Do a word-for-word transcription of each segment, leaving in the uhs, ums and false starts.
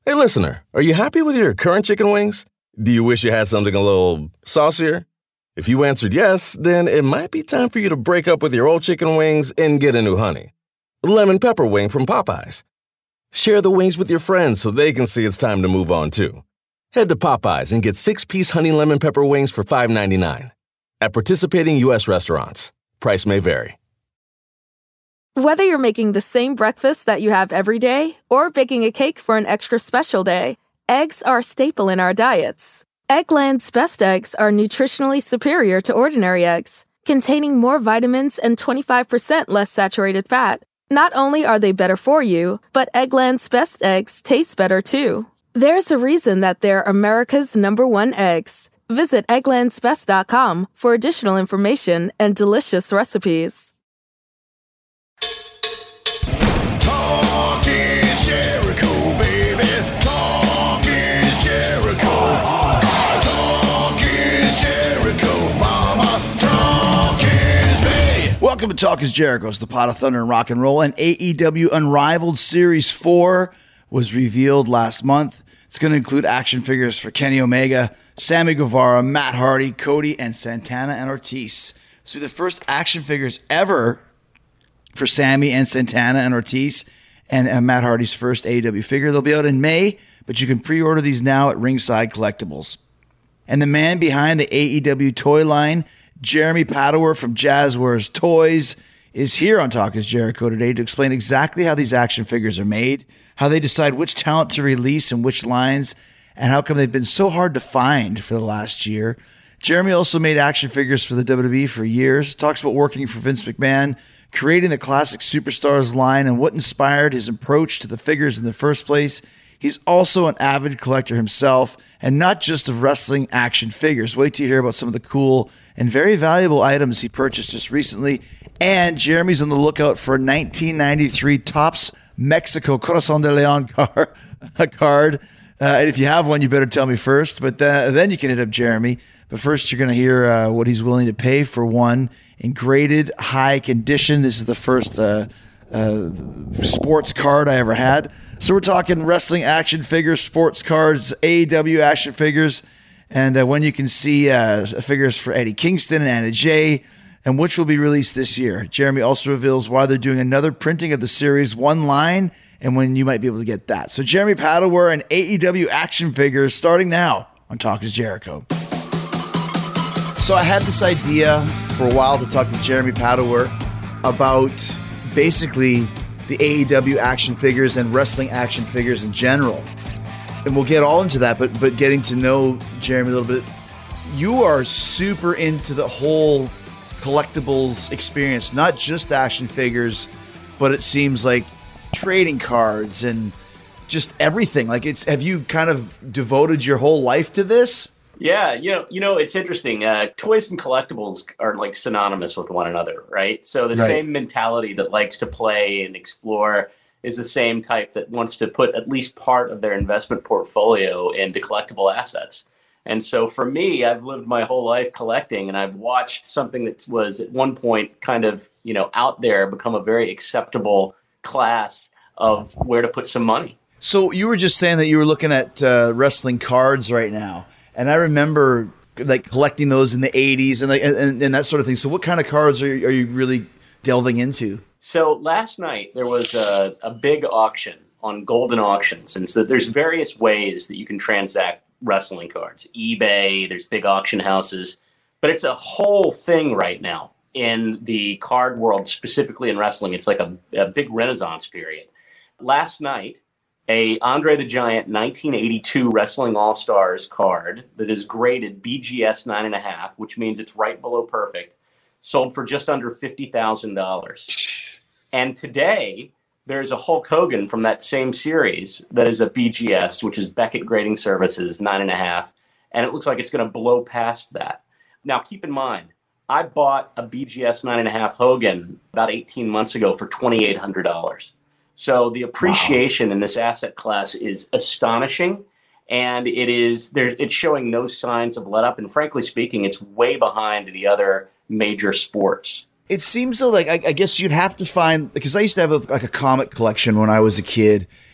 Hey, listener, are you happy with your current chicken wings? Do you wish you had something a little saucier? If you answered yes, then it might be time for you to break up with your old chicken wings and get a new honey. Lemon pepper wing from Popeyes. Share the wings with your friends so they can see it's time to move on too. Head to Popeyes and get six-piece honey lemon pepper wings for five ninety-nine. At participating U S restaurants. Price may vary. Whether you're making the same breakfast that you have every day or baking a cake for an extra special day, eggs are a staple in our diets. Eggland's best eggs are nutritionally superior to ordinary eggs, containing more vitamins and twenty-five percent less saturated fat. Not only are they better for you, but Eggland's best eggs taste better too. There's a reason that they're America's number one eggs. Visit egglands best dot com for additional information and delicious recipes. Talk is Jericho, baby. Talk is Jericho. Talk is Jericho, mama. Talk is me. Welcome to Talk is Jericho. It's the pot of thunder and rock and roll. And A E W Unrivaled Series four was revealed last month. It's going to include action figures for Kenny Omega, Sammy Guevara, Matt Hardy, Cody, and Santana and Ortiz. So the first action figures ever for Sammy and Santana and Ortiz, and uh, Matt Hardy's first A E W figure. They'll be out in May, but you can pre-order these now at Ringside Collectibles. And the man behind the A E W toy line, Jeremy Padower from Jazzwares Toys, is here on Talk is Jericho today to explain exactly how these action figures are made, how they decide which talent to release and which lines, and how come they've been so hard to find for the last year. Jeremy also made action figures for the W W E for years, talks about working for Vince McMahon, creating the Classic Superstars line, and what inspired his approach to the figures in the first place. He's also an avid collector himself, and not just of wrestling action figures. Wait till you hear about some of the cool and very valuable items he purchased just recently. And Jeremy's on the lookout for a nineteen ninety-three Topps Mexico Corazon de Leon car, a card. Uh, and if you have one, you better tell me first. But uh, then you can hit up Jeremy. But first, you're going to hear uh, what he's willing to pay for one in graded high condition. This is the first uh, uh, sports card I ever had. So we're talking wrestling action figures, sports cards, A E W action figures, and uh, when you can see uh, figures for Eddie Kingston and Anna Jay, and which will be released this year. Jeremy also reveals why they're doing another printing of the series one line and when you might be able to get that. So Jeremy Padower and A E W action figures starting now on Talk is Jericho. So I had this idea for a while to talk to Jeremy Padower about basically the A E W action figures and wrestling action figures in general. And we'll get all into that, but but getting to know Jeremy a little bit. You are super into the whole collectibles experience, not just action figures, but it seems like trading cards and just everything. Like it's, have you kind of devoted your whole life to this? Yeah, you know, you know, it's interesting. Uh, toys and collectibles are like synonymous with one another, right? So the Right. same mentality that likes to play and explore is the same type that wants to put at least part of their investment portfolio into collectible assets. And so for me, I've lived my whole life collecting, and I've watched something that was at one point kind of, you know, out there become a very acceptable class of where to put some money. So you were just saying that you were looking at uh, wrestling cards right now. And I remember like collecting those in the eighties and, like, and and that sort of thing. So what kind of cards are you, are you really delving into? So last night there was a, a big auction on Golden Auctions. And so there's various ways that you can transact wrestling cards. eBay, there's big auction houses. But it's a whole thing right now in the card world, specifically in wrestling. It's like a, a big renaissance period. Last night, a Andre the Giant nineteen eighty-two Wrestling All-Stars card that is graded B G S nine and a half, which means it's right below perfect, sold for just under fifty thousand dollars. And today, there's a Hulk Hogan from that same series that is a B G S, which is Beckett Grading Services, nine and a half, and it looks like it's going to blow past that. Now, keep in mind, I bought a B G S nine and a half Hogan about eighteen months ago for twenty-eight hundred dollars. So the appreciation wow. in this asset class is astonishing, and it is there's it's showing no signs of let up. And frankly speaking, it's way behind the other major sports. It seems so. Like I, I guess you'd have to find, because I used to have a, like a comic collection when I was a kid,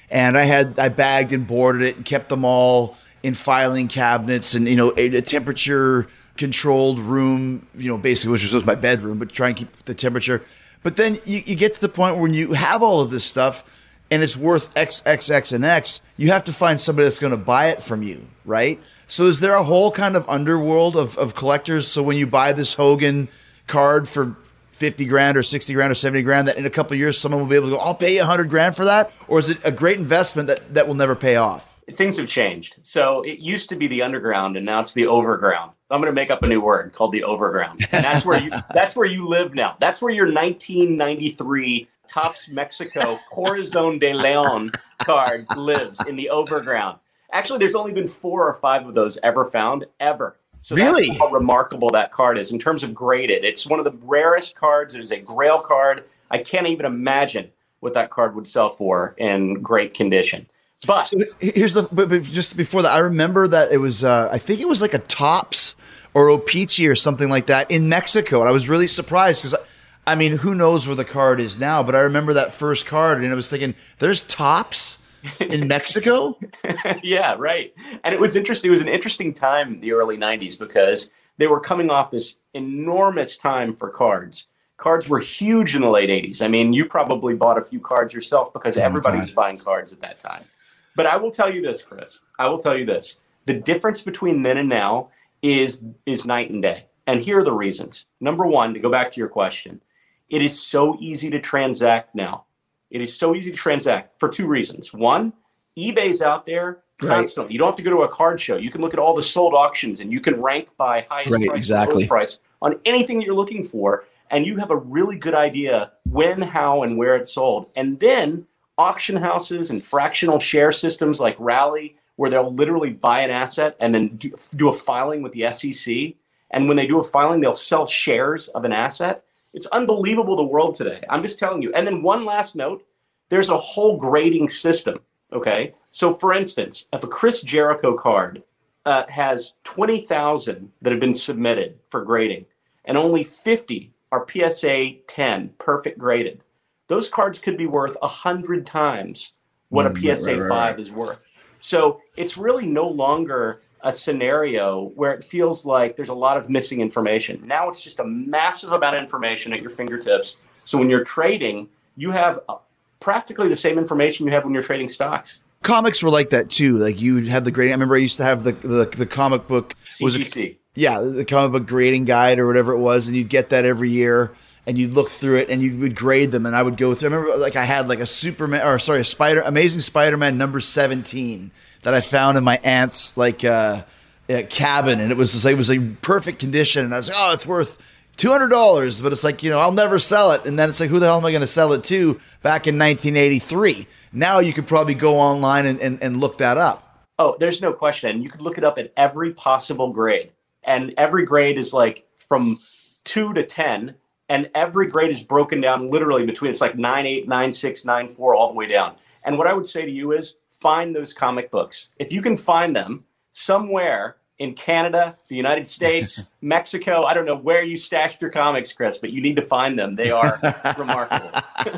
And I had I bagged and boarded it and kept them all in filing cabinets and, you know, a, a temperature controlled room, you know, basically, which was my bedroom, but try and keep the temperature. But then you, you get to the point when you have all of this stuff and it's worth X, X, X, and X, you have to find somebody that's going to buy it from you, right? So is there a whole kind of underworld of, of collectors? So when you buy this Hogan card for fifty grand or sixty grand or seventy grand, that in a couple of years someone will be able to go, I'll pay you one hundred grand for that? Or is it a great investment that, that will never pay off? Things have changed. So it used to be the underground, and now it's the overground. I'm going to make up a new word called the overground, and that's where you that's where you live now. That's where your nineteen ninety-three Topps Mexico Corazon de Leon card lives, in the overground. Actually, there's only been four or five of those ever found, ever. So really, that's how remarkable that card is in terms of graded. It's one of the rarest cards. It is a Grail card. I can't even imagine what that card would sell for in great condition. But so here's the, but, but just before that, I remember that it was, uh, I think it was like a Topps or O-Pee-Chee or something like that in Mexico. And I was really surprised because, I, I mean, who knows where the card is now, but I remember that first card and I was thinking, there's Topps in Mexico? Yeah, right. And it was interesting. It was an interesting time in the early nineties because they were coming off this enormous time for cards. Cards were huge in the late eighties. I mean, you probably bought a few cards yourself because oh, everybody God. was buying cards at that time. But I will tell you this, Chris. I will tell you this. The difference between then and now is is night and day. And here are the reasons. Number one, to go back to your question, it is so easy to transact now. It is so easy to transact for two reasons. One, eBay's out there constantly. Right. You don't have to go to a card show. You can look at all the sold auctions and you can rank by highest right, price, exactly. lowest price on anything that you're looking for. And you have a really good idea when, how, and where it's sold. And then auction houses and fractional share systems like Rally, where they'll literally buy an asset and then do, do a filing with the S E C. And when they do a filing, they'll sell shares of an asset. It's unbelievable, the world today. I'm just telling you. And then one last note, there's a whole grading system, okay? So for instance, if a Chris Jericho card uh, has twenty thousand that have been submitted for grading and only fifty are P S A ten, perfect graded, those cards could be worth one hundred times what a P S A right, right, five right. is worth. So it's really no longer a scenario where it feels like there's a lot of missing information. Now it's just a massive amount of information at your fingertips. So when you're trading, you have practically the same information you have when you're trading stocks. Comics were like that too. Like you'd have the grading. I remember I used to have the the, the comic book. C G C. Was a, yeah, the comic book grading guide or whatever it was, and you'd get that every year. And you'd look through it and you would grade them. And I would go through, I remember like I had like a Superman or sorry, a Spider, Amazing Spider-Man number seventeen that I found in my aunt's like uh, uh, cabin. And it was just like, it was like perfect condition. And I was like, oh, it's worth two hundred dollars, but it's like, you know, I'll never sell it. And then it's like, who the hell am I going to sell it to back in nineteen eighty-three? Now you could probably go online and, and, and look that up. Oh, there's no question. And you could look it up at every possible grade. And every grade is like from two to ten. And every grade is broken down literally between, it's like nine eight, nine six, nine four, all the way down. And what I would say to you is find those comic books. If you can find them somewhere in Canada, the United States, Mexico, I don't know where you stashed your comics, Chris, but you need to find them. They are remarkable.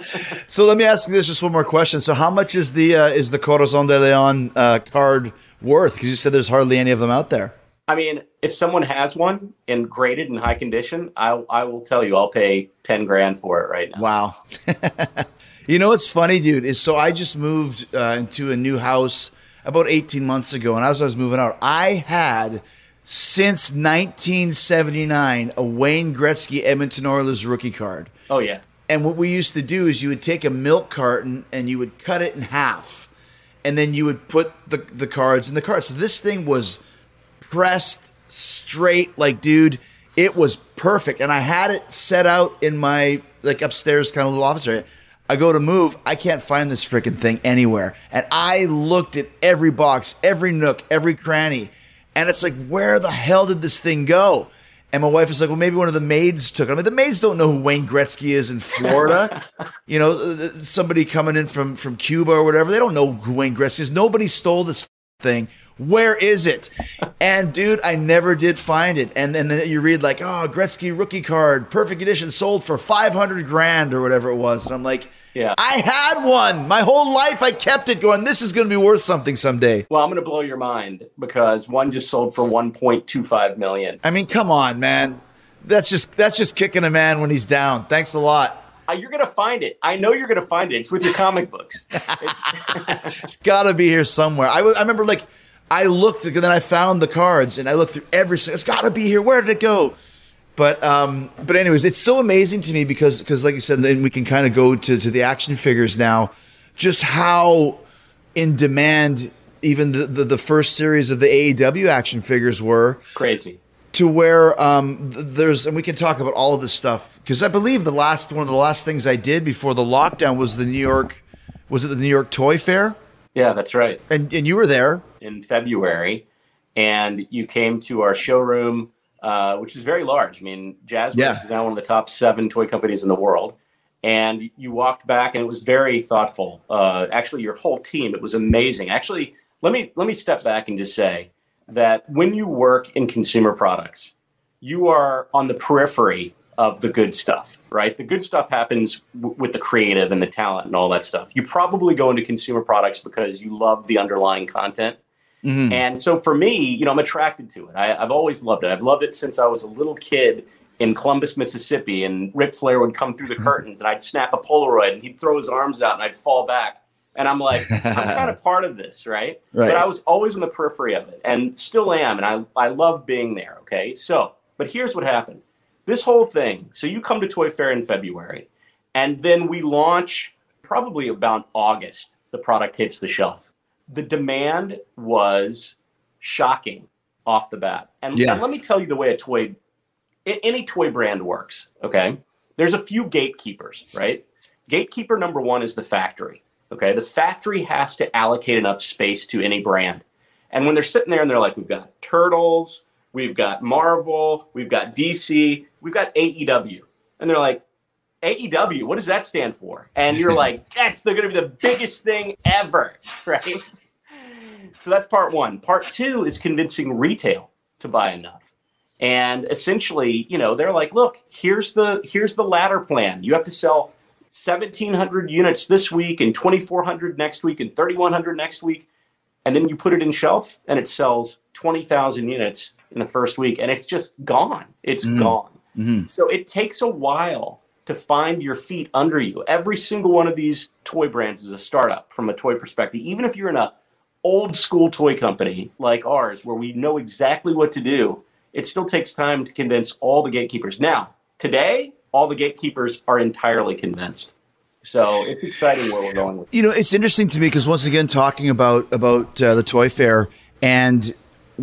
So let me ask you this, just one more question. So how much is the uh, is the Corazon de Leon uh, card worth? Because you said there's hardly any of them out there. I mean, if someone has one and graded in high condition, I I will tell you, I'll pay ten grand for it right now. Wow. You know what's funny, dude, is so I just moved uh, into a new house about eighteen months ago. And as I was moving out, I had since nineteen seventy-nine a Wayne Gretzky Edmonton Oilers rookie card. Oh, yeah. And what we used to do is you would take a milk carton and you would cut it in half. And then you would put the, the cards in the card. So this thing was pressed straight, like, dude, it was perfect. And I had it set out in my like upstairs kind of little office area. I go to move, I can't find this freaking thing anywhere. And I looked at every box, every nook, every cranny, and it's like, where the hell did this thing go? And my wife was like, well, maybe one of the maids took it. I mean, the maids don't know who Wayne Gretzky is in Florida. You know, somebody coming in from, from Cuba or whatever, they don't know who Wayne Gretzky is. Nobody stole this thing. Where is it? And dude, I never did find it. And then you read like, oh, Gretzky rookie card, perfect edition, sold for five hundred grand or whatever it was. And I'm like, Yeah. I had one. My whole life I kept it going, this is going to be worth something someday. Well, I'm going to blow your mind because one just sold for one point two five million. I mean, come on, man. That's just that's just kicking a man when he's down. Thanks a lot. Uh, you're going to find it. I know you're going to find it. It's with your comic books. It's, It's got to be here somewhere. I, w- I remember, like, I looked, and then I found the cards, and I looked through every single, it's got to be here. Where did it go? But um, but anyways, it's so amazing to me because, because like you said, then we can kind of go to, to the action figures now, just how in demand even the, the, the first series of the A E W action figures were. crazy. To where um, th- there's, and we can talk about all of this stuff, because I believe the last, one of the last things I did before the lockdown was the New York, was it the New York Toy Fair? Yeah, that's right. And and you were there. In February, and you came to our showroom, uh, which is very large. I mean, Jazzworks Yeah. is now one of the top seven toy companies in the world. And you walked back, and it was very thoughtful. Uh, actually, your whole team, it was amazing. Actually, let me let me step back and just say that when you work in consumer products, you are on the periphery of the good stuff, right? The good stuff happens w- with the creative and the talent and all that stuff. You probably go into consumer products because you love the underlying content. Mm-hmm. And so for me, you know, I'm attracted to it. I, I've always loved it. I've loved it since I was a little kid in Columbus, Mississippi, and Ric Flair would come through the curtains and I'd snap a Polaroid and he'd throw his arms out and I'd fall back. And I'm like, I'm kind of part of this, right? Right. But I was always on the periphery of it and still am. And I, I love being there, okay? So, but here's what happened. This whole thing, so you come to Toy Fair in February, and then we launch probably about August, the product hits the shelf. The demand was shocking off the bat. And, Yeah. and let me tell you the way a toy, a- any toy brand works, okay? There's a few gatekeepers, right? Gatekeeper number one is the factory, okay? The factory has to allocate enough space to any brand. And when they're sitting there and they're like, we've got Turtles, we've got Marvel, we've got D C, we've got A E W. And they're like, A E W, what does that stand for? And you're like, that's going to be the biggest thing ever, right? So that's part one. Part two is convincing retail to buy enough. And essentially, you know, they're like, look, here's the here's the ladder plan. You have to sell seventeen hundred units this week and twenty-four hundred next week and thirty-one hundred next week. And then you put it in shelf and it sells twenty thousand units in the first week. And it's just gone. It's Mm. gone. Mm-hmm. So it takes a while to find your feet under you. Every single one of these toy brands is a startup from a toy perspective. Even if you're in a old school toy company like ours, where we know exactly what to do, it still takes time to convince all the gatekeepers. Now, today, all the gatekeepers are entirely convinced. So it's exciting where we're going with it. You know, it's interesting to me because once again, talking about about uh, the Toy Fair, and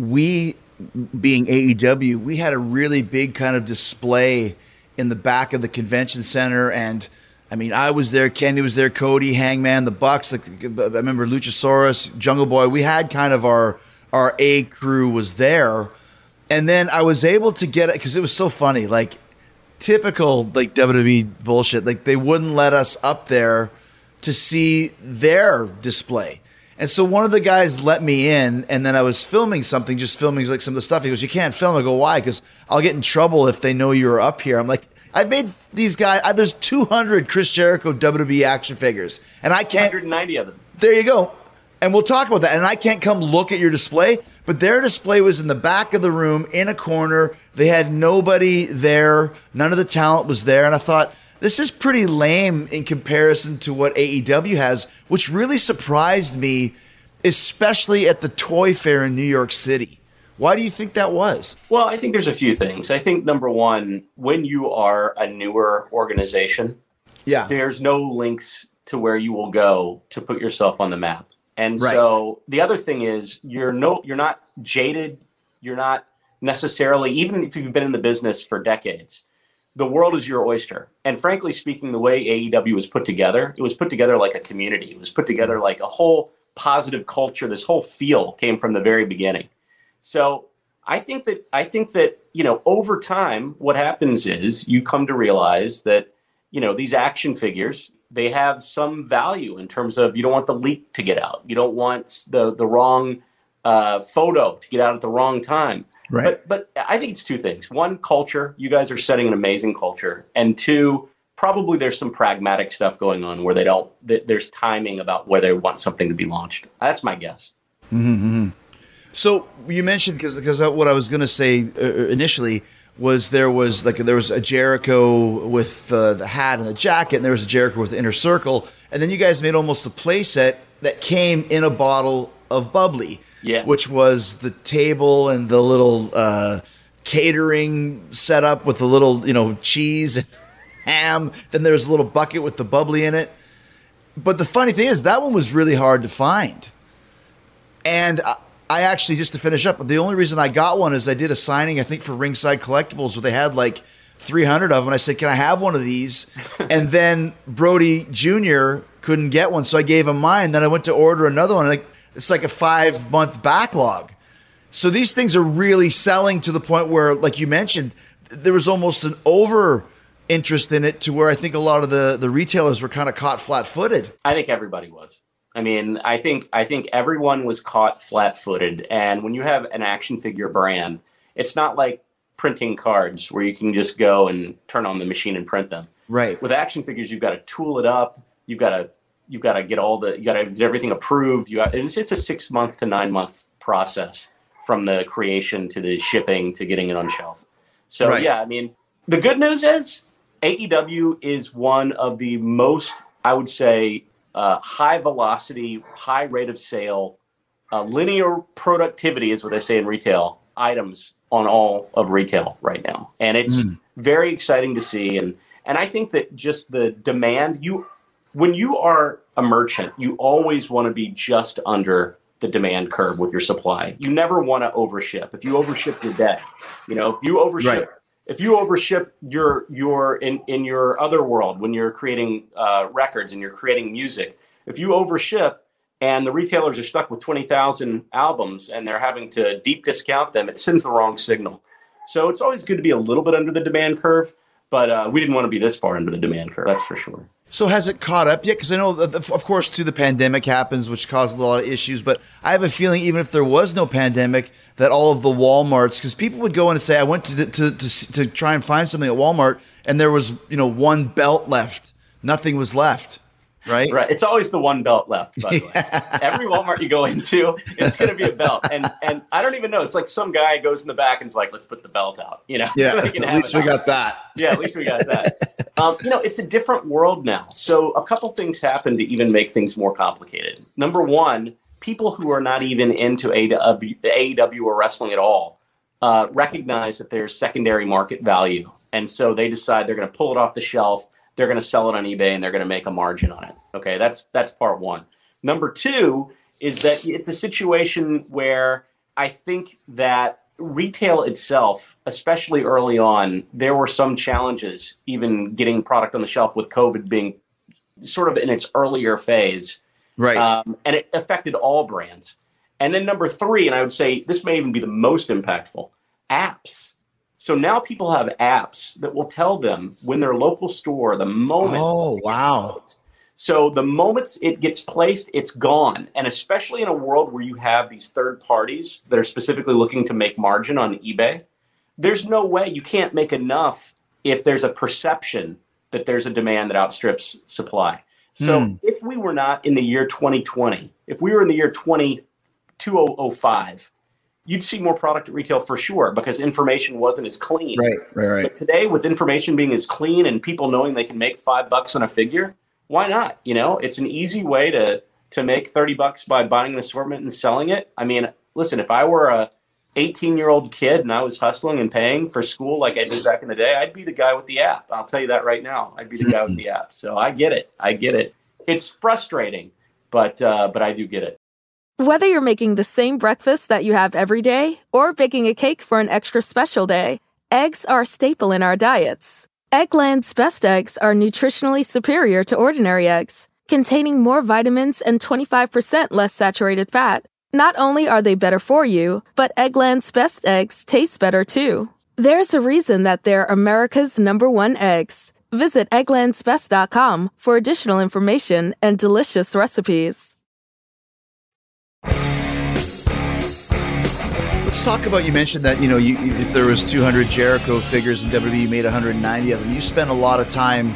we being A E W, we had a really big kind of display in the back of the convention center. And I mean, I was there, Kenny was there, Cody, Hangman, the Bucks. Like, I remember Luchasaurus, Jungle Boy. We had kind of our our A crew was there, and then I was able to get it because it was so funny, like. Typical like W W E bullshit. Like they wouldn't let us up there to see their display. And so one of the guys let me in, and then I was filming something, just filming like some of the stuff. He goes, "You can't film." I go, "Why?" Because I'll get in trouble if they know you're up here. I'm like, I've made these guys. I, there's two hundred Chris Jericho W W E action figures, and I can't. one hundred ninety of them. There you go. And we'll talk about that. And I can't come look at your display, but their display was in the back of the room in a corner. They had nobody there. None of the talent was there. And I thought, this is pretty lame in comparison to what A E W has, which really surprised me, especially at the Toy Fair in New York City. Why do you think that was? Well, I think there's a few things. I think number one, when you are a newer organization, Yeah. there's no links to where you will go to put yourself on the map. And Right. so the other thing is you're no you're not jaded, you're not necessarily, even if you've been in the business for decades, the world is your oyster. And frankly speaking, the way A E W was put together, it was put together like a community. It was put together like a whole positive culture. This whole feel came from the very beginning. So I think that I think that, you know, over time, what happens is you come to realize that, you know, these action figures, they have some value in terms of you don't want the leak to get out. You don't want the the wrong uh, photo to get out at the wrong time. Right. But but I think it's two things. One, culture. You guys are setting an amazing culture. And two, probably there's some pragmatic stuff going on where they don't, th- there's timing about where they want something to be launched. That's my guess. Mm-hmm. So you mentioned, because because what I was going to say uh, initially was there was like there was a Jericho with uh, the hat and the jacket, and there was a Jericho with the inner circle, and then you guys made almost a play set that came in a bottle of bubbly, yes. which was the table and the little uh, catering setup with the little, you know, cheese and ham. Then there's a little bucket with the bubbly in it. But the funny thing is that one was really hard to find. And I, I actually, just to finish up, the only reason I got one is I did a signing, I think, for Ringside Collectibles, where they had like three hundred of them. I said, can I have one of these? And then Brody Junior couldn't get one, so I gave him mine. Then I went to order another one. Like, it's like a five-month backlog. So these things are really selling to the point where, like you mentioned, there was almost an over interest in it to where I think a lot of the, the retailers were kind of caught flat-footed. I think everybody was. I mean, I think I think everyone was caught flat-footed. And when you have an action figure brand, it's not like printing cards where you can just go and turn on the machine and print them. Right. With action figures, you've got to tool it up. You've got to you've got to get all the you got to get everything approved. You got, it's, it's a six month to nine month process from the creation to the shipping to getting it on shelf. So right. yeah, I mean, the good news is A E W is one of the most, I would say, uh, high velocity, high rate of sale, uh, linear productivity is what they say in retail, items on all of retail right now. And it's mm. very exciting to see. And, and I think that just the demand, you, when you are a merchant, you always want to be just under the demand curve with your supply. You never want to overship. If you overship, you're dead. You know, if you overship, right. if you overship your your in, in your other world when you're creating uh, records and you're creating music, if you overship and the retailers are stuck with twenty thousand albums and they're having to deep discount them, it sends the wrong signal. So it's always good to be a little bit under the demand curve, but uh, we didn't want to be this far under the demand curve. That's for sure. So has it caught up yet? Because I know, of course, too, the pandemic happens, which caused a lot of issues. But I have a feeling, even if there was no pandemic, that all of the Walmarts, because people would go in and say, I went to, to to to try and find something at Walmart, and there was, you know, one belt left. Nothing was left, right? Right. It's always the one belt left, by the way. Every Walmart you go into, it's going to be a belt. And and I don't even know. It's like some guy goes in the back and is like, let's put the belt out. You know? Yeah, so at least we got that. Yeah, at least we got that. Um, you know, it's a different world now. So a couple things happen to even make things more complicated. Number one, people who are not even into A E W or wrestling at all uh, recognize that there's secondary market value. And so they decide they're going to pull it off the shelf. They're going to sell it on eBay and they're going to make a margin on it. Okay, that's that's part one. Number two is that it's a situation where I think that retail itself, especially early on, there were some challenges even getting product on the shelf with COVID being sort of in its earlier phase. Right. Um, and it affected all brands. And then number three, and I would say this may even be the most impactful, apps. So now people have apps that will tell them when their local store, the moment. Oh, wow. So the moment it gets placed, it's gone. And especially in a world where you have these third parties that are specifically looking to make margin on eBay, there's no way you can't make enough if there's a perception that there's a demand that outstrips supply. So hmm. if we were not in the year twenty twenty, if we were in the year two thousand five, you'd see more product at retail for sure because information wasn't as clean. Right, right, right. But today, with information being as clean and people knowing they can make five bucks on a figure, why not? You know, it's an easy way to to make thirty bucks by buying an assortment and selling it. I mean, listen, if I were a eighteen-year-old kid and I was hustling and paying for school like I did back in the day, I'd be the guy with the app. I'll tell you that right now. I'd be the guy with the app. So I get it. I get it. It's frustrating, but uh, but I do get it. Whether you're making the same breakfast that you have every day or baking a cake for an extra special day, eggs are a staple in our diets. Eggland's Best Eggs are nutritionally superior to ordinary eggs, containing more vitamins and twenty-five percent less saturated fat. Not only are they better for you, but Eggland's Best Eggs taste better too. There's a reason that they're America's number one eggs. Visit egglands best dot com for additional information and delicious recipes. Let's talk about, you mentioned that, you know, you, if there was two hundred Jericho figures and W W E made one hundred ninety of them, you spent a lot of time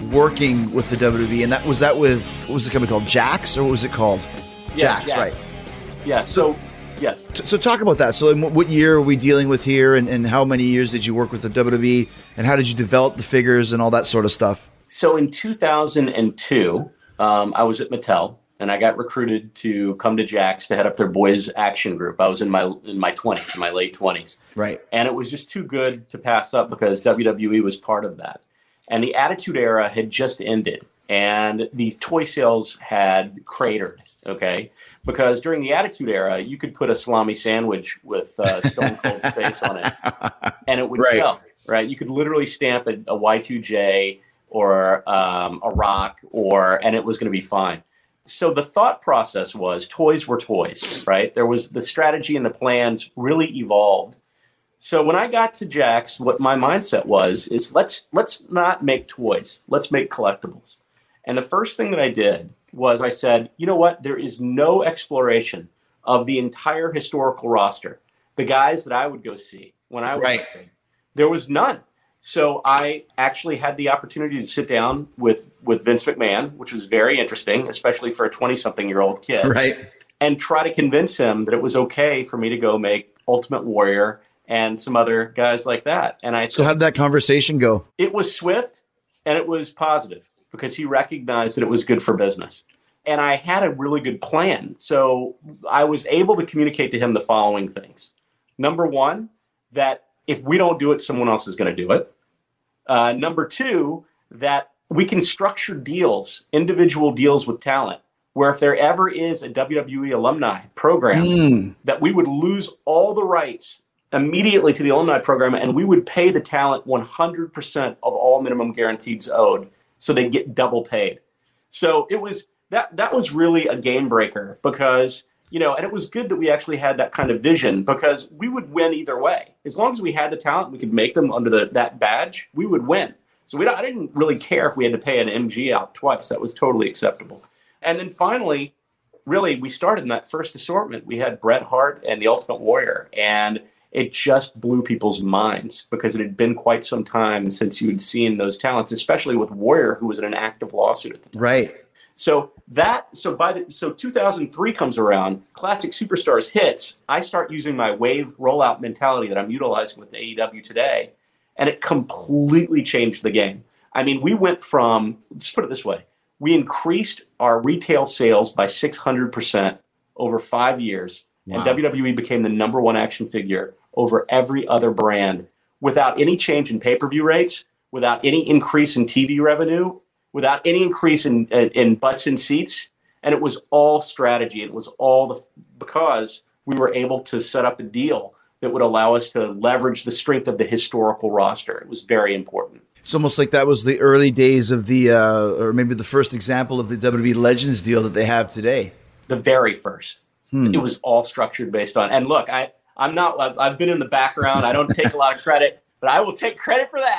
working with the W W E, and that was that with what was the company called Jax, or what was it called? Yeah, Jax, Jax. right? Yeah. So, yes. T- So talk about that. So, in what- what year are we dealing with here, and, and how many years did you work with the W W E, and how did you develop the figures and all that sort of stuff? So in two thousand two, um, I was at Mattel, and I got recruited to come to Jax to head up their boys action group. I was in my in my twenties, in my late twenties. Right. And it was just too good to pass up because W W E was part of that. And the Attitude Era had just ended, and the toy sales had cratered, okay? Because during the Attitude Era, you could put a salami sandwich with uh, Stone Cold's face on it, and it would Right. sell, right? You could literally stamp a, a Y two J or um, a Rock, or and it was going to be fine. So the thought process was toys were toys, right? There was the strategy and the plans really evolved. So when I got to Jax, what my mindset was is let's let's not make toys, let's make collectibles. And the first thing that I did was I said, you know what? There is no exploration of the entire historical roster. The guys that I would go see when I was Right. a kid, there was none. So I actually had the opportunity to sit down with, with Vince McMahon, which was very interesting, especially for a twenty-something-year-old kid, Right. and try to convince him that it was okay for me to go make Ultimate Warrior and some other guys like that. And I So said, how did that conversation go? it was swift and it was positive because he recognized that it was good for business. And I had a really good plan. So I was able to communicate to him the following things. Number one, that if we don't do it, someone else is going to do it. Uh, number two, that we can structure deals, individual deals with talent, where if there ever is a W W E alumni program, Mm. that we would lose all the rights immediately to the alumni program, and we would pay the talent one hundred percent of all minimum guarantees owed, so they get double paid. So it was that that was really a game breaker because, you know, and it was good that we actually had that kind of vision because we would win either way. As long as we had the talent, we could make them under the, that badge, we would win. So we don't, I didn't really care if we had to pay an M G out twice. That was totally acceptable. And then finally, really, we started in that first assortment. We had Bret Hart and the Ultimate Warrior, and it just blew people's minds because it had been quite some time since you had seen those talents, especially with Warrior, who was in an active lawsuit at the time. Right. So that so by the so two thousand three comes around, Classic Superstars hits. I start using my wave rollout mentality that I'm utilizing with A E W today, and it completely changed the game. I mean, we went from, let's put it this way, we increased our retail sales by six hundred percent over five years, Wow. and W W E became the number one action figure over every other brand without any change in pay-per-view rates, without any increase in T V revenue, without any increase in, in, in butts and seats. And it was all strategy. It was all the, because we were able to set up a deal that would allow us to leverage the strength of the historical roster. It was very important. It's almost like that was the early days of the, uh, or maybe the first example of the W W E Legends deal that they have today. The very first. Hmm. It was all structured based on, and look, I, I'm not, I've, I've been in the background. I don't take a lot of credit, but I will take credit for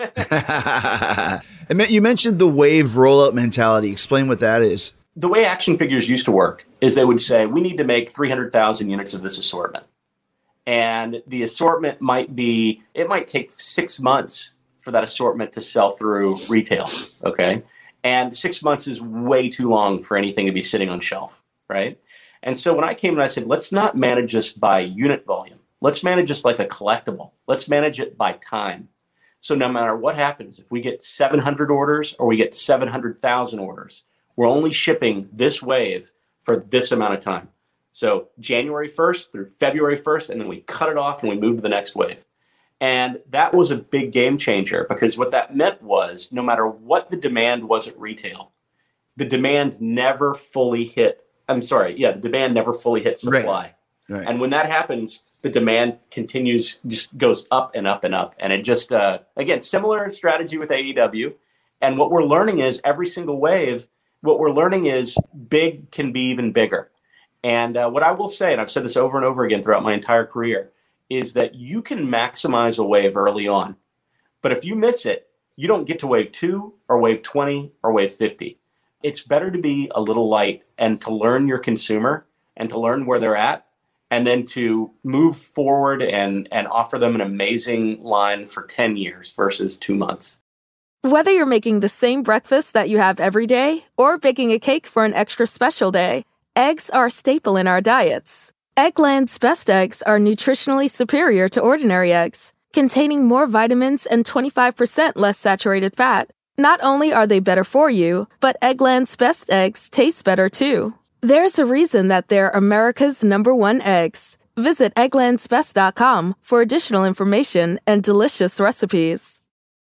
that. And you mentioned the wave rollout mentality. Explain what that is. The way action figures used to work is they would say, we need to make three hundred thousand units of this assortment. And the assortment might be, it might take six months for that assortment to sell through retail, okay? And six months is way too long for anything to be sitting on shelf, right? And so when I came and I said, let's not manage this by unit volume. Let's manage this like a collectible. Let's manage it by time. So no matter what happens, if we get seven hundred orders or we get seven hundred thousand orders, we're only shipping this wave for this amount of time. So January first through February first, and then we cut it off and we move to the next wave. And that was a big game changer because what that meant was no matter what the demand was at retail, the demand never fully hit. I'm sorry. Yeah, the demand never fully hit supply. Right. Right. And when that happens, the demand continues, just goes up and up and up. And it just, uh, again, similar strategy with A E W. And what we're learning is every single wave, what we're learning is big can be even bigger. And uh, what I will say, and I've said this over and over again throughout my entire career, is that you can maximize a wave early on. But if you miss it, you don't get to wave two or wave twenty or wave fifty. It's better to be a little light and to learn your consumer and to learn where they're at, and then to move forward and, and offer them an amazing line for ten years versus two months. Whether you're making the same breakfast that you have every day or baking a cake for an extra special day, eggs are a staple in our diets. Eggland's Best Eggs are nutritionally superior to ordinary eggs, containing more vitamins and twenty-five percent less saturated fat. Not only are they better for you, but Eggland's Best Eggs taste better too. There's a reason that they're America's number one eggs. Visit egglands best dot com for additional information and delicious recipes.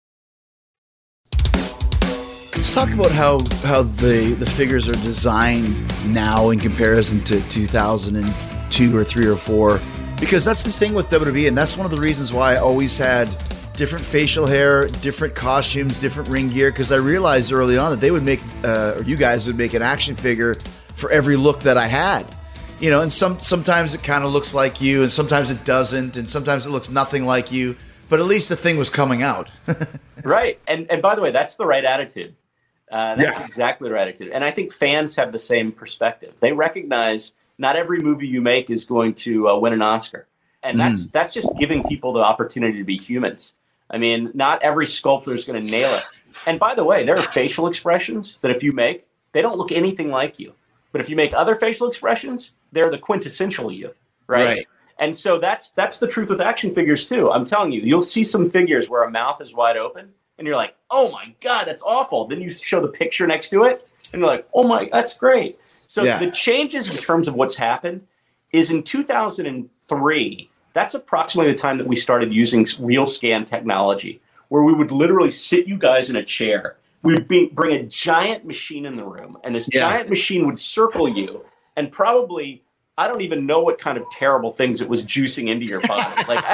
Let's talk about how, how the, the figures are designed now in comparison to two thousand two or three or four, because that's the thing with W W E, and that's one of the reasons why I always had different facial hair, different costumes, different ring gear, because I realized early on that they would make, uh, or you guys would make an action figure for every look that I had. You know, and some sometimes it kind of looks like you, and sometimes it doesn't, and sometimes it looks nothing like you, but at least the thing was coming out. Right. And and by the way, that's the right attitude. Uh, that's Yeah. exactly the right attitude. And I think fans have the same perspective. They recognize not every movie you make is going to uh, win an Oscar. And that's that's just giving people the opportunity to be humans. I mean, not every sculptor is going to nail it. And by the way, there are facial expressions that if you make, they don't look anything like you. But if you make other facial expressions, they're the quintessential you, right? Right. And so that's that's the truth with action figures too. I'm telling you, you'll see some figures where a mouth is wide open, and you're like, "Oh my god, that's awful." Then you show the picture next to it, and you're like, "Oh my, that's great." So Yeah. the changes in terms of what's happened is in two thousand three. That's approximately the time that we started using real scan technology, where we would literally sit you guys in a chair. We'd be, bring a giant machine in the room, and this Yeah. giant machine would circle you, and probably, I don't even know what kind of terrible things it was juicing into your body. Like,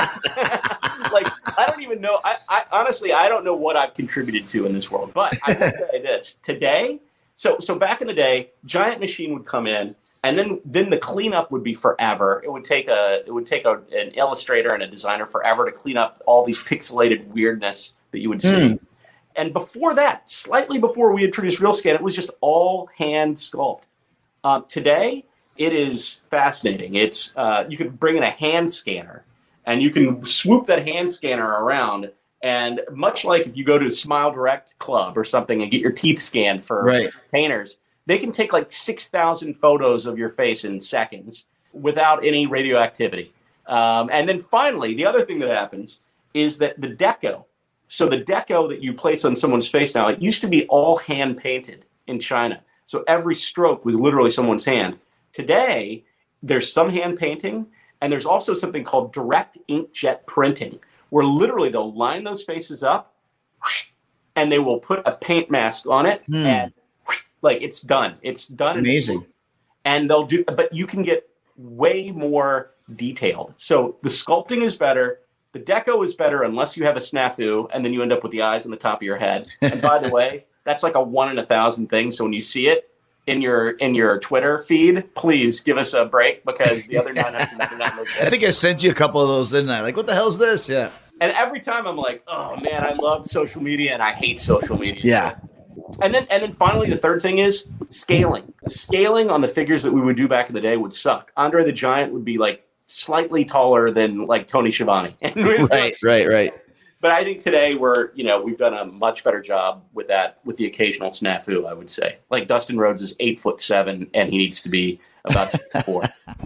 I, like I don't even know. I, I honestly, I don't know what I've contributed to in this world. But I will say this today. So, so back in the day, giant machine would come in, and then then the cleanup would be forever. It would take a it would take a, an illustrator and a designer forever to clean up all these pixelated weirdness that you would see. Hmm. And before that, slightly before we introduced Real Scan, it was just all hand sculpt. Uh, today, it is fascinating. It's uh, you can bring in a hand scanner, and you can swoop that hand scanner around. And much like if you go to a Smile Direct Club or something and get your teeth scanned for Right. painters, they can take like six thousand photos of your face in seconds without any radioactivity. Um, and then finally, the other thing that happens is that the deco, so the deco that you place on someone's face now, it used to be all hand painted in China. So every stroke was literally someone's hand. Today, there's some hand painting, and there's also something called direct inkjet printing, where literally they'll line those faces up, and they will put a paint mask on it, Hmm. and like it's done. It's done. It's amazing. And they'll do, but you can get way more detailed. So the sculpting is better. The deco is better unless you have a snafu, and then you end up with the eyes on the top of your head. And by the way, that's like a one in a thousand thing. So when you see it in your in your Twitter feed, please give us a break, because the other nine hundred ninety-nine looks I good. think I sent you a couple of those, didn't I? Like, what the hell's this? Yeah. And every time I'm like, oh man, I love social media and I hate social media. Yeah. And then and then finally the third thing is scaling. Scaling on the figures that we would do back in the day would suck. Andre the Giant would be like slightly taller than like Tony Schiavone. And we'd be Right, like- right, right. But I think today we're, you know, we've done a much better job with that, with the occasional snafu, I would say. Like Dustin Rhodes is eight foot seven and he needs to be about six four.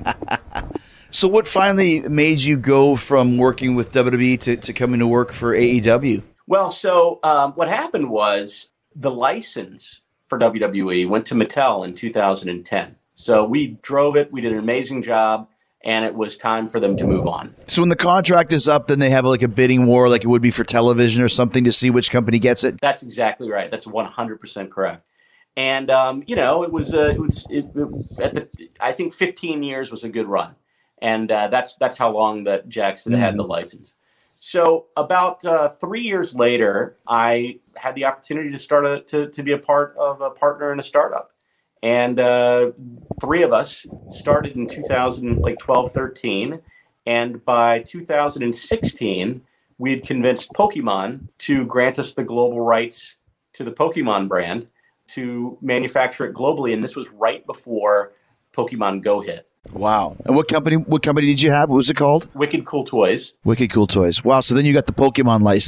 So what finally made you go from working with W W E to, to coming to work for A E W? Well, so um, what happened was the license for W W E went to Mattel in two thousand ten. So we drove it. We did an amazing job. And it was time for them to move on. So when the contract is up, then they have like a bidding war like it would be for television or something to see which company gets it? That's exactly right. That's one hundred percent correct. And, um, you know, it was, uh, it was it, it, at the, I think fifteen years was a good run. And uh, that's that's how long that Jackson mm-hmm. had the license. So about uh, three years later, I had the opportunity to start a, to, to be a part of a partner in a startup. And uh, three of us started in two thousand, like twelve, thirteen. And by two thousand sixteen, we had convinced Pokemon to grant us the global rights to the Pokemon brand to manufacture it globally. And this was right before Pokemon Go hit. Wow. And what company what company did you have? What was it called? Wicked Cool Toys. Wicked Cool Toys. Wow. So then you got the Pokemon license.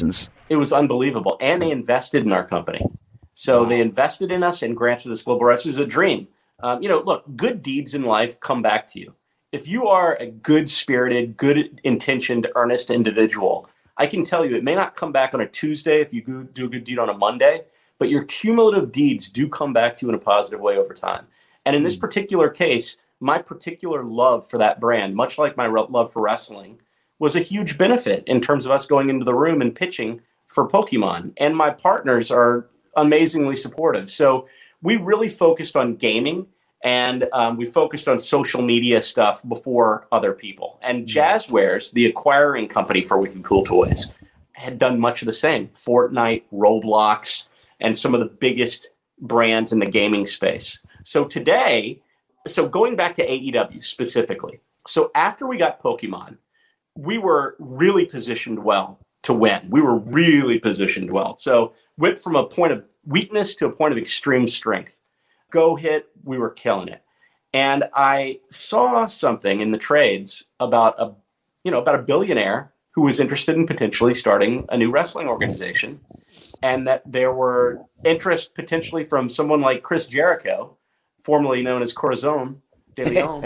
It was unbelievable. And they invested in our company. So wow. They invested in us and granted us global rights. It was a dream. Um, you know, look, good deeds in life come back to you. If you are a good-spirited, good-intentioned, earnest individual, I can tell you it may not come back on a Tuesday if you do a good deed on a Monday, but your cumulative deeds do come back to you in a positive way over time. And in this particular case, my particular love for that brand, much like my love for wrestling, was a huge benefit in terms of us going into the room and pitching for Pokemon. And my partners are amazingly supportive. So we really focused on gaming, and um, we focused on social media stuff before other people. And Jazzwares, the acquiring company for Wicked Cool Toys, had done much of the same. Fortnite, Roblox, and some of the biggest brands in the gaming space. So today, so going back to A E W specifically, so after we got Pokemon, we were really positioned well to win. We were really positioned well. So went from a point of weakness to a point of extreme strength. Go hit, we were killing it. And I saw something in the trades about a, you know, about a billionaire who was interested in potentially starting a new wrestling organization, and that there were interest potentially from someone like Chris Jericho, formerly known as Corazon de Leon.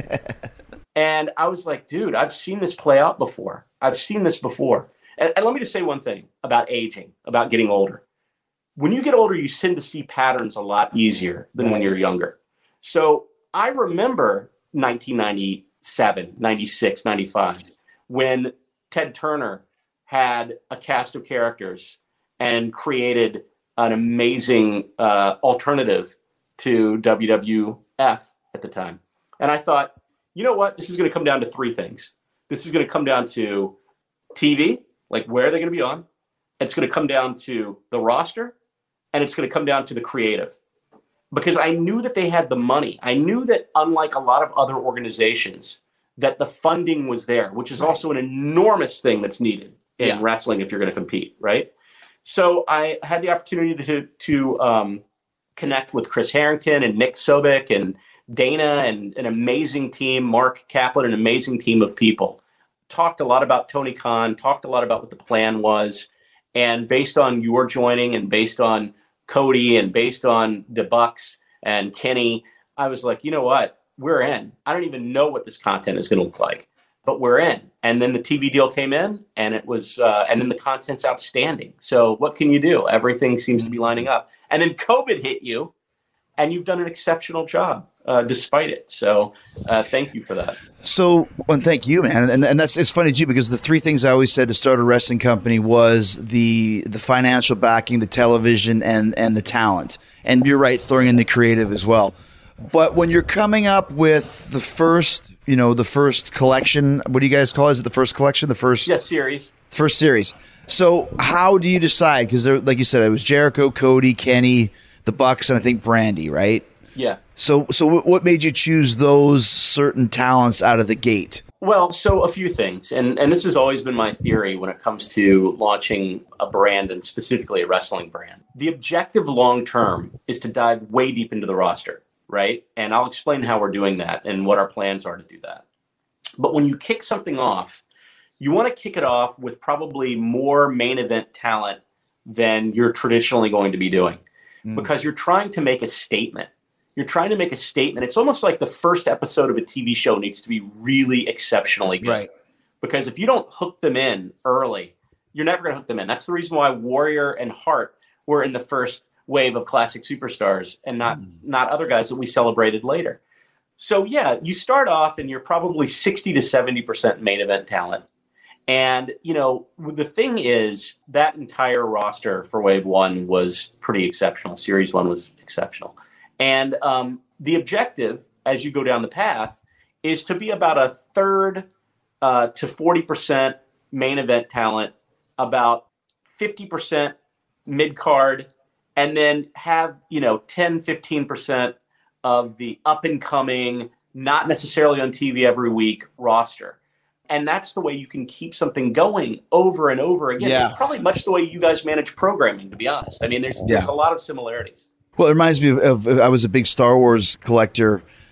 And I was like, dude, I've seen this play out before. I've seen this before. And, and let me just say one thing about aging, about getting older. When you get older, you tend to see patterns a lot easier than when you're younger. So I remember nineteen ninety-seven, ninety-six, ninety-five, when Ted Turner had a cast of characters and created an amazing uh, alternative to W W F at the time. And I thought, you know what? This is going to come down to three things. This is going to come down to T V, like where are they going to be on? It's going to come down to the roster, and it's going to come down to the creative. Because I knew that they had the money. I knew that unlike a lot of other organizations, that the funding was there, which is also an enormous thing that's needed in yeah. wrestling if you're going to compete, right? So I had the opportunity to, to um, connect with Chris Harrington and Nick Sobek and Dana and an amazing team, Mark Kaplan, an amazing team of people. Talked a lot about Tony Khan, talked a lot about what the plan was. And based on your joining and based on Cody and based on the Bucks and Kenny, I was like, you know what? We're in. I don't even know what this content is going to look like, but we're in. And then the T V deal came in, and it was, uh, and then the content's outstanding. So what can you do? Everything seems to be lining up. And then COVID hit you, and you've done an exceptional job uh, despite it. So uh, thank you for that. So, and thank you, man. And, and that's, it's funny too, because the three things I always said to start a wrestling company was the, the financial backing, the television, and, and the talent. And you're right, throwing in the creative as well. But when you're coming up with the first, you know, the first collection, what do you guys call it? Is it the first collection? The first yeah, series. First series. So how do you decide? Because like you said, it was Jericho, Cody, Kenny, the Bucks, and I think Brandy, right? Yeah. So so what made you choose those certain talents out of the gate? Well, so a few things. And, and this has always been my theory when it comes to launching a brand, and specifically a wrestling brand. The objective long term is to dive way deep into the roster. Right? And I'll explain how we're doing that and what our plans are to do that. But when you kick something off, you want to kick it off with probably more main event talent than you're traditionally going to be doing, mm. because you're trying to make a statement. You're trying to make a statement. It's almost like the first episode of a T V show needs to be really exceptionally good. Right. Because if you don't hook them in early, you're never going to hook them in. That's the reason why Warrior and Hart were in the first wave of classic superstars and not mm. not other guys that we celebrated later. So yeah, you start off and you're probably sixty to seventy percent main event talent. And, you know, the thing is that entire roster for wave one was pretty exceptional. Series one was exceptional. And um, the objective as you go down the path is to be about a third uh, to forty percent main event talent, about fifty percent mid-card, and then have, you know, ten, fifteen percent of the up and coming, not necessarily on T V every week roster. And that's the way you can keep something going over and over again. Yeah. It's probably much the way you guys manage programming, to be honest. I mean, there's, yeah. there's a lot of similarities. Well, it reminds me of, of, I was a big Star Wars collector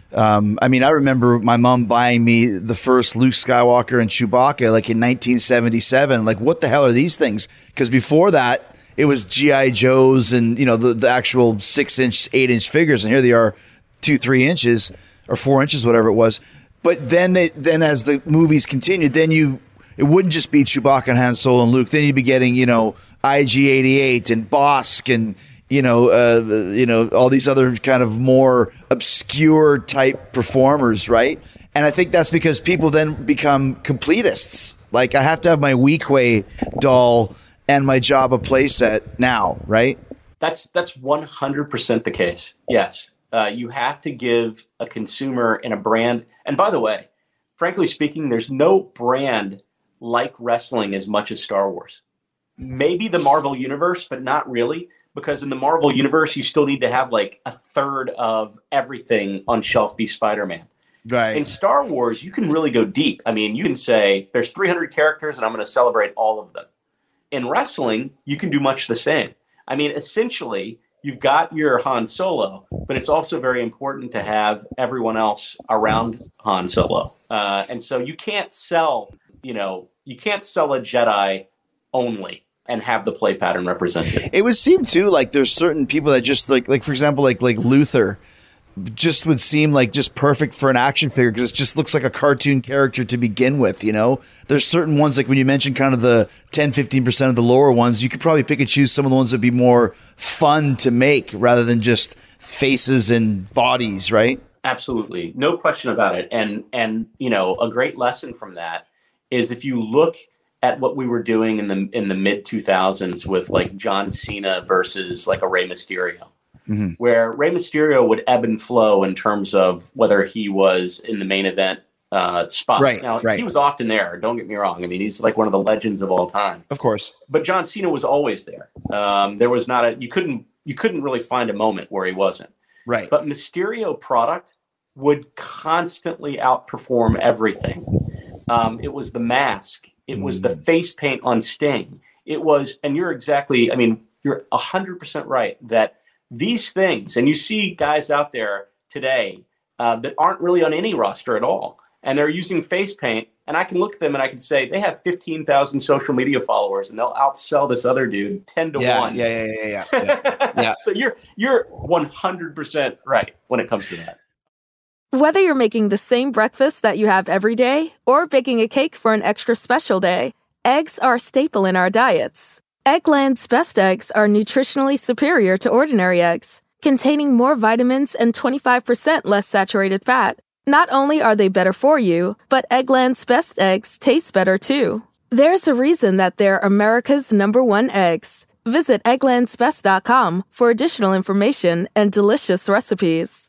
Um, I mean, I remember my mom buying me the first Luke Skywalker and Chewbacca like in nineteen seventy-seven. Like, what the hell are these things? Because before that, it was G I. Joes and, you know, the, the actual six inch, eight inch figures. And here they are, two, three inches or four inches, whatever it was. But then they, then as the movies continued, then you, it wouldn't just be Chewbacca and Han Solo and Luke. Then you'd be getting, you know, I G eighty-eight and Bosk and, you know, uh, you know, all these other kind of more obscure type performers, right? And I think that's because people then become completists. Like, I have to have my Weequay doll and my Jabba playset now, right? That's that's one hundred percent the case. Yes, uh, you have to give a consumer in a brand. And by the way, frankly speaking, there's no brand like wrestling as much as Star Wars. Maybe the Marvel Universe, but not really. Because in the Marvel Universe, you still need to have like a third of everything on shelf be Spider-Man. Right. In Star Wars, you can really go deep. I mean, you can say there's three hundred characters and I'm going to celebrate all of them. In wrestling, you can do much the same. I mean, essentially, you've got your Han Solo, but it's also very important to have everyone else around Han Solo. Uh, and so you can't sell, you know, you can't sell a Jedi only and have the play pattern represented. It would seem too like there's certain people that just like, like for example, like like Luther, just would seem like just perfect for an action figure because it just looks like a cartoon character to begin with. You know, there's certain ones like when you mentioned kind of the ten, fifteen percent of the lower ones, you could probably pick and choose some of the ones that'd be more fun to make rather than just faces and bodies, right? Absolutely, no question about it. And and you know, a great lesson from that is if you look at what we were doing in the in the mid two thousands with like John Cena versus like a Rey Mysterio, mm-hmm. where Rey Mysterio would ebb and flow in terms of whether he was in the main event uh, spot. Right, now, right. He was often there. Don't get me wrong. I mean, he's like one of the legends of all time. Of course. But John Cena was always there. Um, there was not a you couldn't you couldn't really find a moment where he wasn't. Right. But Mysterio product would constantly outperform everything. Um, it was the mask. It was the face paint on Sting. It was, and you're exactly, I mean, you're one hundred percent right that these things, and you see guys out there today uh, that aren't really on any roster at all, and they're using face paint, and I can look at them and I can say, they have fifteen thousand social media followers, and they'll outsell this other dude ten to yeah, one. Yeah, yeah, yeah, yeah. yeah. yeah. So you're you're one hundred percent right when it comes to that. Whether you're making the same breakfast that you have every day or baking a cake for an extra special day, eggs are a staple in our diets. Eggland's Best Eggs are nutritionally superior to ordinary eggs, containing more vitamins and twenty-five percent less saturated fat. Not only are they better for you, but Eggland's Best Eggs taste better too. There's a reason that they're America's number one eggs. Visit egglands best dot com for additional information and delicious recipes.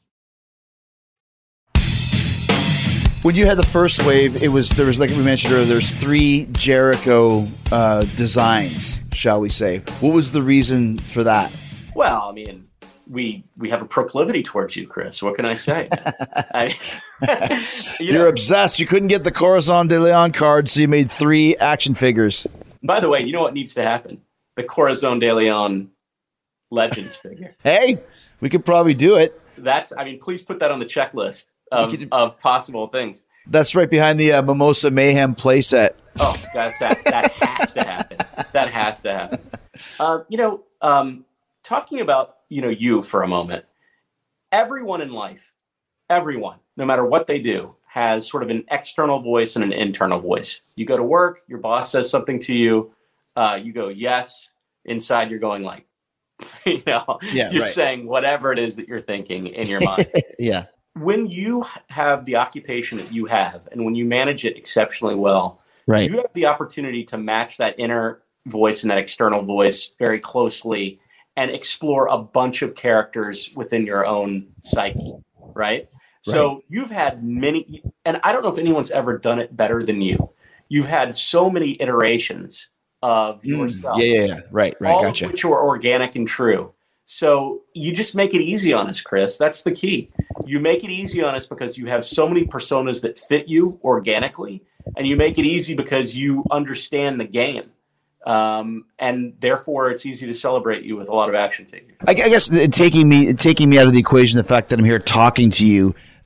When you had the first wave, it was there was like we mentioned earlier. There's three Jericho uh, designs, shall we say? What was the reason for that? Well, I mean, we we have a proclivity towards you, Chris. What can I say? I, you You're know, obsessed. You couldn't get the Corazon de Leon card, so you made three action figures. By the way, you know what needs to happen? The Corazon de Leon Legends figure. Hey, we could probably do it. That's. I mean, please put that on the checklist of, could, of possible things. That's right behind the uh, Mimosa Mayhem playset. Oh, that's, that's that has to happen. That has to happen. Uh, you know, um, talking about you know you for a moment. Everyone in life, everyone, no matter what they do, has sort of an external voice and an internal voice. You go to work, your boss says something to you, uh, you go yes. Inside, you're going like, you know, yeah, you're right. saying whatever it is that you're thinking in your mind. yeah. When you have the occupation that you have, and when you manage it exceptionally well, right. you have the opportunity to match that inner voice and that external voice very closely and explore a bunch of characters within your own psyche, right? right? So you've had many, and I don't know if anyone's ever done it better than you. You've had so many iterations of yourself. Mm, yeah, yeah, yeah, right, right, all gotcha. of which are organic and true. So you just make it easy on us, Chris. That's the key. You make it easy on us because you have so many personas that fit you organically, and you make it easy because you understand the game. Um, and therefore, it's easy to celebrate you with a lot of action figures. I, I guess taking me taking me out of the equation, the fact that I'm here talking to you,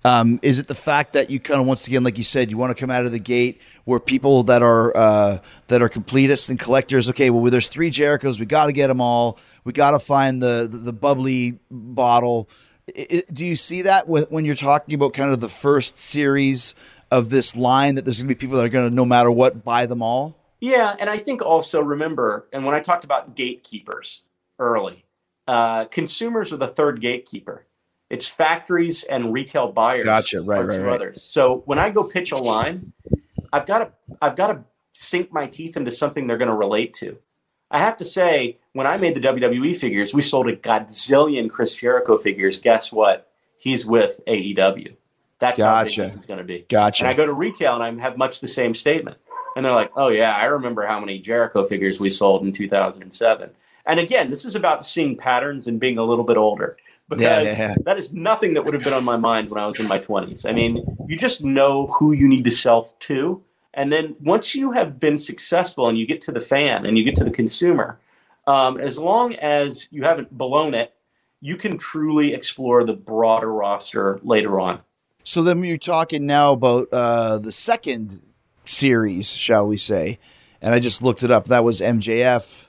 Um, is it the fact that you kind of, once again, like you said, you want to come out of the gate where people that are uh, that are completists and collectors, okay, well, there's three Jerichos, we got to get them all, we got to find the, the the bubbly bottle. I, do you see that with, when you're talking about kind of the first series of this line, that there's going to be people that are going to, no matter what, buy them all? Yeah, and I think also remember, and when I talked about gatekeepers early, uh, consumers are the third gatekeeper. It's factories and retail buyers. Gotcha. Right, are right, two right. others. So when I go pitch a line, I've got to I've got to sink my teeth into something they're going to relate to. I have to say, when I made the W W E figures, we sold a godzillion Chris Jericho figures. Guess what? He's with A E W. That's how big Gotcha. this is going to be. Gotcha. And I go to retail and I have much the same statement. And they're like, oh, yeah, I remember how many Jericho figures we sold in two thousand seven. And again, this is about seeing patterns and being a little bit older. Because Yeah, yeah, yeah. that is nothing that would have been on my mind when I was in my twenties. I mean, you just know who you need to sell to. And then once you have been successful and you get to the fan and you get to the consumer, um, as long as you haven't blown it, you can truly explore the broader roster later on. So then you're talking now about uh, the second series, shall we say, and I just looked it up. That was M J F,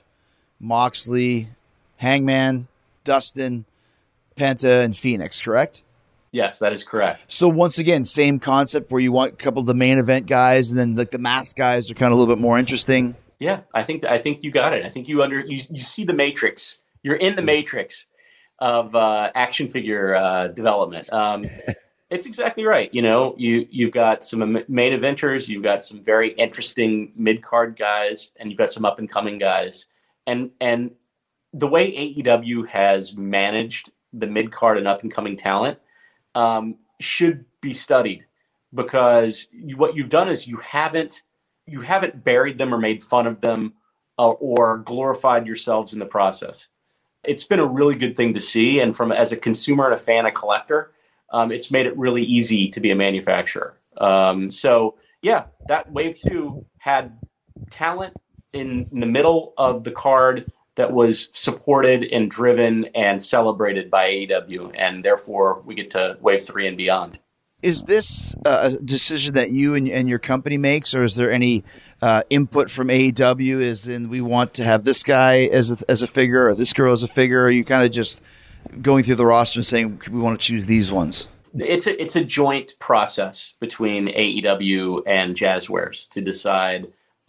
Moxley, Hangman, Dustin, Penta, and Phoenix, correct? Yes, that is correct. So once again, same concept where you want a couple of the main event guys, and then like the mask guys are kind of a little bit more interesting. Yeah, I think I think you got it. I think you under you, you see the matrix. You're in the matrix of uh, action figure uh, development. Um, it's exactly right. You know, you you've got some main eventers, you've got some very interesting mid card guys, and you've got some up and coming guys. And and the way A E W has managed the mid card and up and coming talent um, should be studied, because you, what you've done is you haven't you haven't buried them or made fun of them uh, or glorified yourselves in the process. It's been a really good thing to see, and from as a consumer and a fan, a collector, um, it's made it really easy to be a manufacturer. Um, so yeah, that wave two had talent in, in the middle of the card that was supported and driven and celebrated by A E W, and therefore we get to wave three and beyond. Is this uh, a decision that you and, and your company makes, or is there any uh, input from A E W? As in, we want to have this guy as a, as a figure, or this girl as a figure? Or are you kind of just going through the roster and saying we want to choose these ones? It's a it's a joint process between A E W and Jazzwares to decide,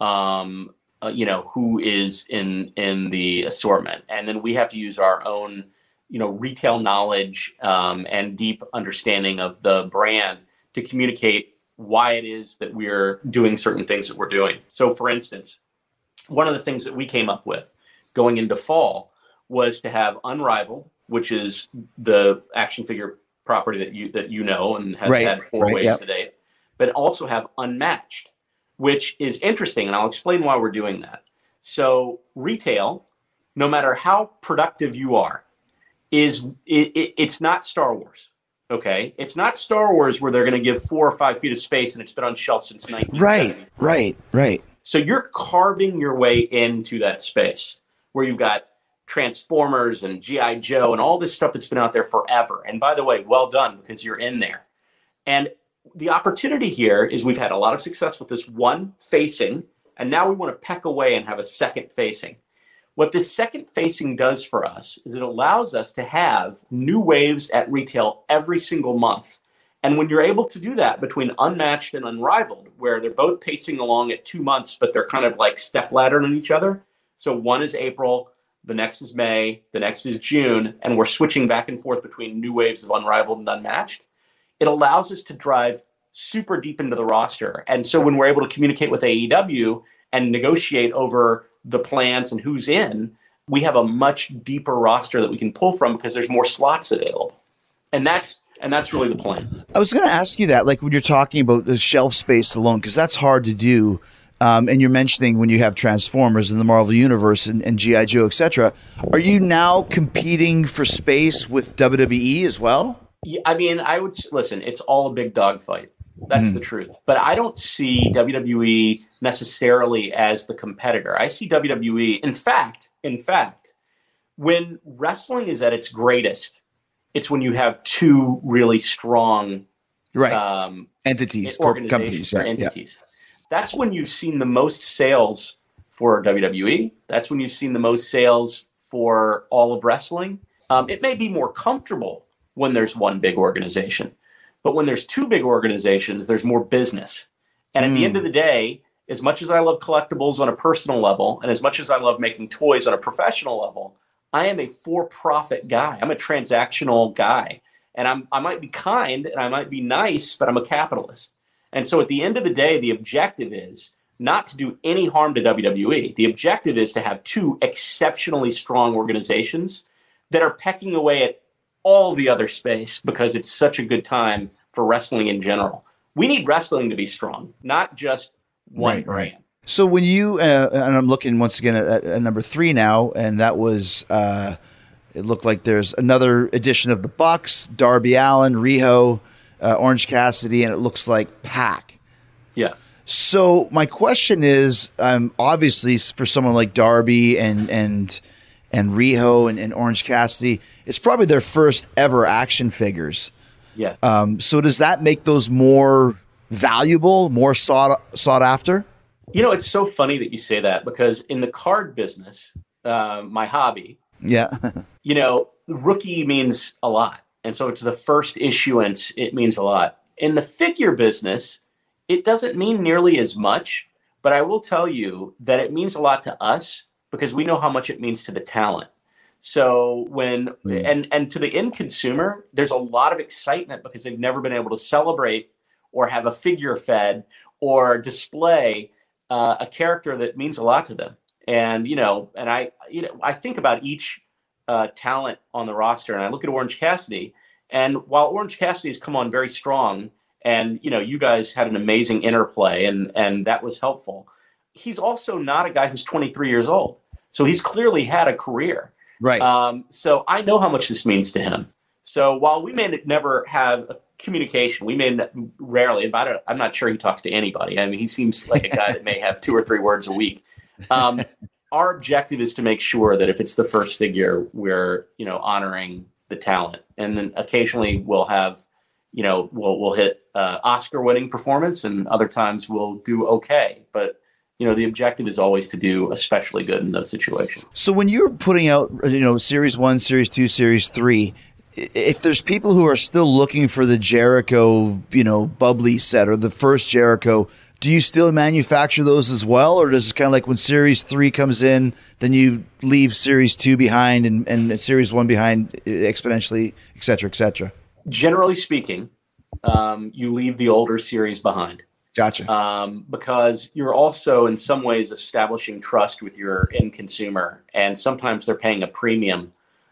um, uh, you know, who is in in the assortment, and then we have to use our own, you know, retail knowledge um, and deep understanding of the brand to communicate why it is that we're doing certain things that we're doing. So, for instance, one of the things that we came up with going into fall was to have Unrivaled, which is the action figure property that you that you know and has Right, had four right, waves yep. to date, but also have Unmatched, which is interesting, and I'll explain why we're doing that. So, retail, no matter how productive you are, is it, it, it's not Star Wars. Okay, it's not Star Wars where they're going to give four or five feet of space and it's been on shelf since nineteen seventy. Right, right, right. So you're carving your way into that space where you've got Transformers and G I Joe and all this stuff that's been out there forever. And by the way, well done, because you're in there. And the opportunity here is we've had a lot of success with this one facing, and now we want to peck away and have a second facing. What this second facing does for us is it allows us to have new waves at retail every single month. And when you're able to do that between Unmatched and Unrivaled, where they're both pacing along at two months, but they're kind of like step-laddered on each other. So one is April, the next is May, the next is June, and we're switching back and forth between new waves of Unrivaled and Unmatched. It allows us to drive super deep into the roster. And so when we're able to communicate with A E W and negotiate over the plans and who's in, we have a much deeper roster that we can pull from because there's more slots available. And that's and that's really the plan. I was going to ask you that, like when you're talking about the shelf space alone, because that's hard to do. Um, and you're mentioning when you have Transformers in the Marvel Universe and, and G I Joe, et cetera. Are you now competing for space with W W E as well? Yeah, I mean, I would listen. It's all a big dogfight. That's mm. the truth. But I don't see W W E necessarily as the competitor. I see W W E. In fact, in fact, when wrestling is at its greatest, it's when you have two really strong Right. um, entities, corp- organizations, companies, yeah, or entities. Yeah. That's when you've seen the most sales for W W E. That's when you've seen the most sales for all of wrestling. Um, it may be more comfortable when there's one big organization, but when there's two big organizations, there's more business. And at mm. the end of the day, as much as I love collectibles on a personal level, and as much as I love making toys on a professional level, I am a for-profit guy. I'm a transactional guy. And I'm, I might be kind and I might be nice, but I'm a capitalist. And so at the end of the day, the objective is not to do any harm to W W E. The objective is to have two exceptionally strong organizations that are pecking away at all the other space because it's such a good time for wrestling in general. We need wrestling to be strong, not just one right, brand. Right. So when you, uh, and I'm looking once again at, at number three now, and that was, uh, it looked like there's another edition of the Bucks, Darby Allin, Riho, uh, Orange Cassidy, and it looks like Pac. Yeah. So my question is, um, obviously for someone like Darby and and and Riho and, and Orange Cassidy, it's probably their first ever action figures. Yeah. Um, so does that make those more valuable, more sought sought after? You know, it's so funny that you say that because in the card business, uh, my hobby, yeah, you know, rookie means a lot. And so it's the first issuance. It means a lot. In the figure business, it doesn't mean nearly as much, but I will tell you that it means a lot to us because we know how much it means to the talent. So when, mm. and, and to the end consumer, there's a lot of excitement because they've never been able to celebrate or have a figure fed or display uh, a character that means a lot to them. And, you know, and I, you know, I think about each uh, talent on the roster and I look at Orange Cassidy, and while Orange Cassidy has come on very strong, and, you know, you guys had an amazing interplay and, and that was helpful. He's also not a guy who's twenty-three years old. So he's clearly had a career. Right. Um, so I know how much this means to him. So while we may never have a communication, we may rarely, and I don't, I'm not sure he talks to anybody. I mean, he seems like a guy that may have two or three words a week. Um, our objective is to make sure that if it's the first figure, we're, you know, honoring the talent. And then occasionally we'll have, you know, we'll we'll hit uh, Oscar-winning performance, and other times we'll do okay. But you know, the objective is always to do especially good in those situations. So when you're putting out, you know, Series One, Series Two, Series Three, if there's people who are still looking for the Jericho, you know, bubbly set or the first Jericho, do you still manufacture those as well, or does it kind of like when Series Three comes in, then you leave Series Two behind and, and Series One behind exponentially, et cetera, et cetera? Generally speaking, um, you leave the older series behind. Gotcha. Um, because you're also in some ways establishing trust with your end consumer, and sometimes they're paying a premium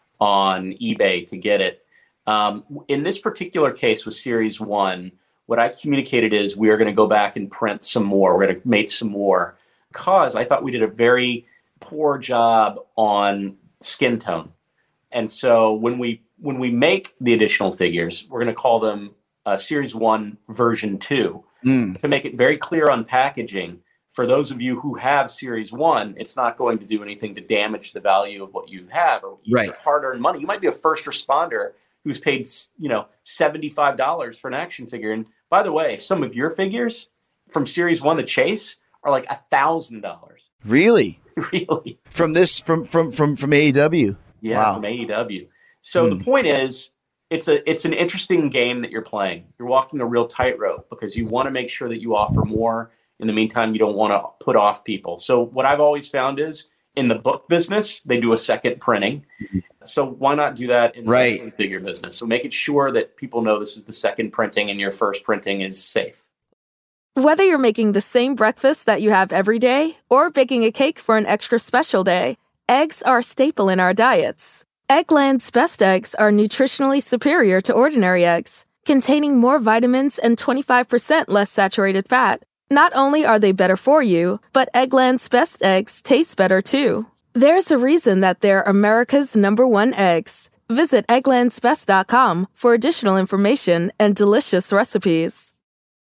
on eBay to get it. Um, in this particular case with Series One, what I communicated is we are going to go back and print some more. We're going to make some more because I thought we did a very poor job on skin tone. And so when we when we make the additional figures, we're going to call them uh, Series One version Two mm. to make it very clear on packaging. For those of you who have Series One, it's not going to do anything to damage the value of what you have or right. your hard-earned money. You might be a first responder who's paid, you know, seventy-five dollars for an action figure. And by the way, some of your figures from Series One, the Chase, are like a thousand dollars. Really? Really? From this, from from from from A E W. Yeah, wow. From A E W. So hmm. the point is, it's a it's an interesting game that you're playing. You're walking a real tightrope because you want to make sure that you offer more. In the meantime, you don't want to put off people. So what I've always found is in the book business, they do a second printing. Mm-hmm. So why not do that in the right. figure business? So make it sure that people know this is the second printing and your first printing is safe. Whether you're making the same breakfast that you have every day or baking a cake for an extra special day, eggs are a staple in our diets. Eggland's Best Eggs are nutritionally superior to ordinary eggs, containing more vitamins and twenty-five percent less saturated fat. Not only are they better for you, but Eggland's Best Eggs taste better too. There's a reason that they're America's number one eggs. Visit egglands best dot com for additional information and delicious recipes.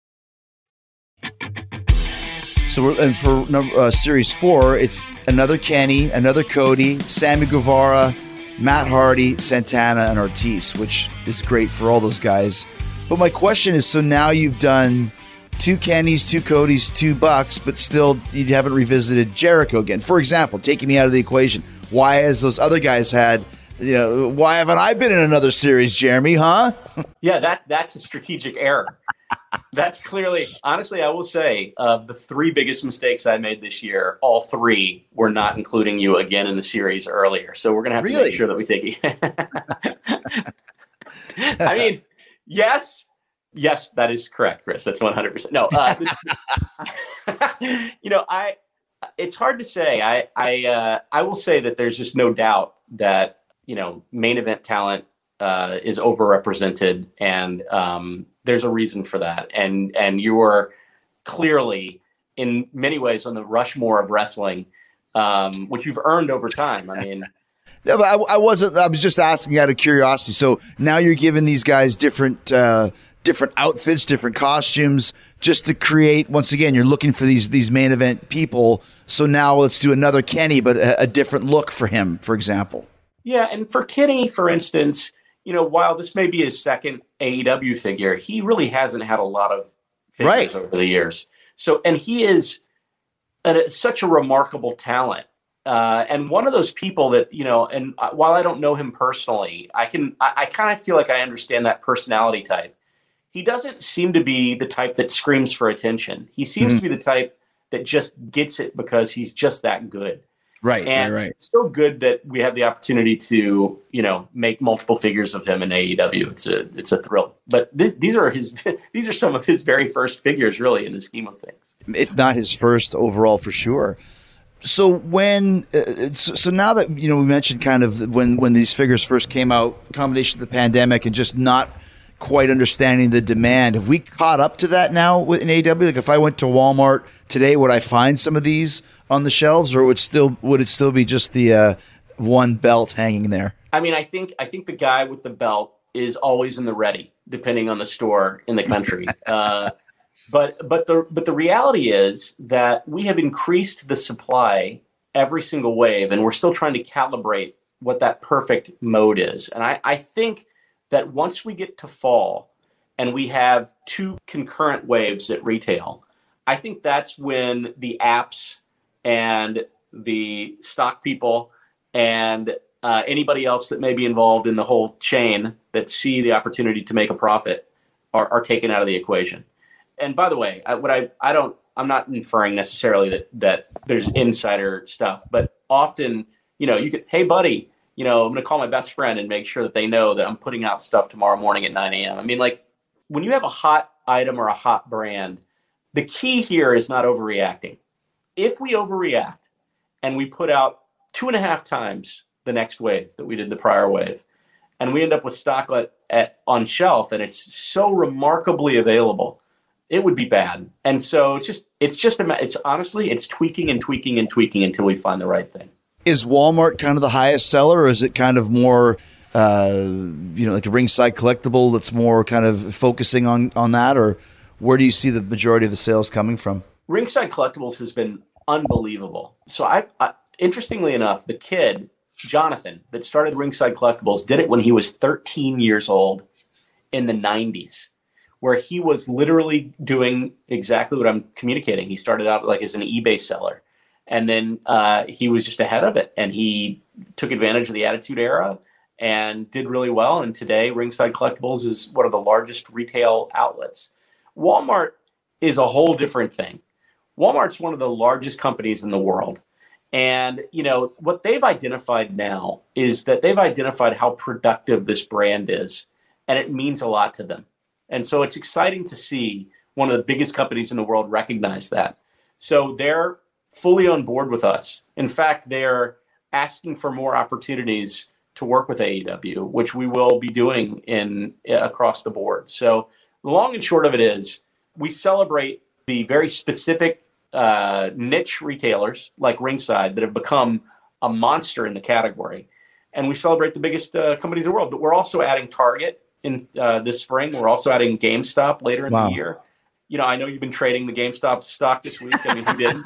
So we're, and for number, uh, Series four, it's another Kenny, another Cody, Sammy Guevara, Matt Hardy, Santana, and Ortiz, which is great for all those guys. But my question is, so now you've done two Kennys, two Codys, two Bucks, but still you haven't revisited Jericho again. For example, taking me out of the equation, why has those other guys had, you know, why haven't I been in another series, Jeremy, huh? Yeah, that that's a strategic error. That's clearly, honestly, I will say, uh, the three biggest mistakes I made this year, all three were not including you again in the series earlier. So we're going to have Really? to make sure that we take it. I mean, yes, yes, that is correct, Chris. That's one hundred percent. No, uh, you know, I, it's hard to say. I, I, uh, I will say that there's just no doubt that, you know, main event talent uh, is overrepresented, and um, there's a reason for that. And and you are clearly, in many ways, on the Rushmore of wrestling, um, which you've earned over time. I mean, No, but I, I wasn't. I was just asking out of curiosity. So now you're giving these guys different, uh, different outfits, different costumes, just to create. Once again, you're looking for these these main event people. So now let's do another Kenny, but a, a different look for him, for example. yeah, and for Kenny, for instance, you know, while this may be his second A E W figure, he really hasn't had a lot of figures Right. over the years. So, and he is a, such a remarkable talent. Uh, and one of those people that, you know, and uh, while I don't know him personally, I can, I, I kind of feel like I understand that personality type. He doesn't seem to be the type that screams for attention. He seems Mm-hmm. to be the type that just gets it because he's just that good. Right, And it's so good that we have the opportunity to, you know, make multiple figures of him in A E W. It's a, it's a thrill. But th- these are his, these are some of his very first figures, really, in the scheme of things. If not his first overall, for sure. So when, uh, so, so now that, you know, we mentioned kind of when, when these figures first came out, combination of the pandemic and just not quite understanding the demand, have we caught up to that now in A E W? Like if I went to Walmart today, would I find some of these on the shelves, or would still, would it still be just the uh, one belt hanging there? I mean, I think, I think the guy with the belt is always in the ready, depending on the store in the country. uh, But but the but the reality is that we have increased the supply every single wave, and we're still trying to calibrate what that perfect mode is. And I, I think that once we get to fall and we have two concurrent waves at retail, I think that's when the apps and the stock people and uh, anybody else that may be involved in the whole chain that see the opportunity to make a profit are, are taken out of the equation. And by the way, I, what I, I don't, I'm not inferring necessarily that, that there's insider stuff, but often, you know, you could, hey buddy, you know, I'm going to call my best friend and make sure that they know that I'm putting out stuff tomorrow morning at nine a.m. I mean, like when you have a hot item or a hot brand, the key here is not overreacting. If we overreact and we put out two and a half times the next wave that we did the prior wave, and we end up with stock at, at on shelf and it's so remarkably available, it would be bad. And so it's just, it's just, a, it's honestly, it's tweaking and tweaking and tweaking until we find the right thing. Is Walmart kind of the highest seller, or is it kind of more, uh, you know, like a Ringside Collectible that's more kind of focusing on, on that, or where do you see the majority of the sales coming from? Ringside Collectibles has been unbelievable. So I've, I, interestingly enough, the kid, Jonathan, that started Ringside Collectibles did it when he was thirteen years old in the nineties. Where he was literally doing exactly what I'm communicating. He started out like as an eBay seller, and then uh, he was just ahead of it, and he took advantage of the Attitude Era and did really well. And today, Ringside Collectibles is one of the largest retail outlets. Walmart is a whole different thing. Walmart's one of the largest companies in the world. And, you know, what they've identified now is that they've identified how productive this brand is, and it means a lot to them. And so it's exciting to see one of the biggest companies in the world recognize that. So they're fully on board with us. In fact, they're asking for more opportunities to work with A E W, which we will be doing in across the board. So the long and short of it is we celebrate the very specific uh, niche retailers like Ringside that have become a monster in the category. And we celebrate the biggest uh, companies in the world. But we're also adding Target in uh, this spring. We're also adding GameStop later in Wow. the year. You know, I know you've been trading the GameStop stock this week. I mean, who didn't?